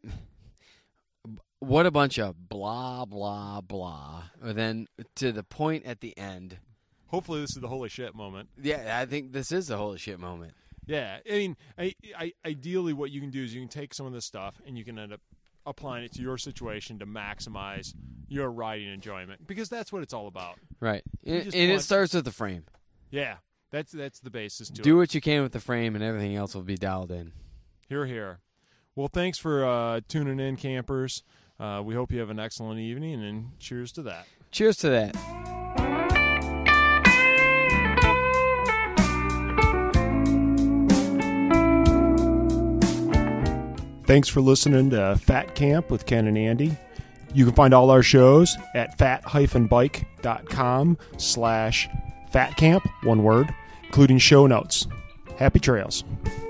[SPEAKER 2] what a bunch of blah, blah, blah. And then to the point at the end.
[SPEAKER 1] Hopefully this is the holy shit moment.
[SPEAKER 2] Yeah, I think this is the holy shit moment.
[SPEAKER 1] Yeah. I mean, I, I, ideally what you can do is you can take some of this stuff and you can end up applying it to your situation to maximize your riding enjoyment, because that's what it's all about.
[SPEAKER 2] Right. And,
[SPEAKER 1] just
[SPEAKER 2] and
[SPEAKER 1] want-
[SPEAKER 2] it starts with the frame.
[SPEAKER 1] Yeah. That's that's the basis to it.
[SPEAKER 2] Do what you can with the frame, and everything else will be dialed in.
[SPEAKER 1] Here, here. Well, thanks for uh, tuning in, campers. Uh, we hope you have an excellent evening, and cheers to that.
[SPEAKER 2] Cheers to that.
[SPEAKER 1] Thanks for listening to Fat Camp with Ken and Andy. You can find all our shows at fat-bike.com slash fatcamp, one word, including show notes. Happy trails.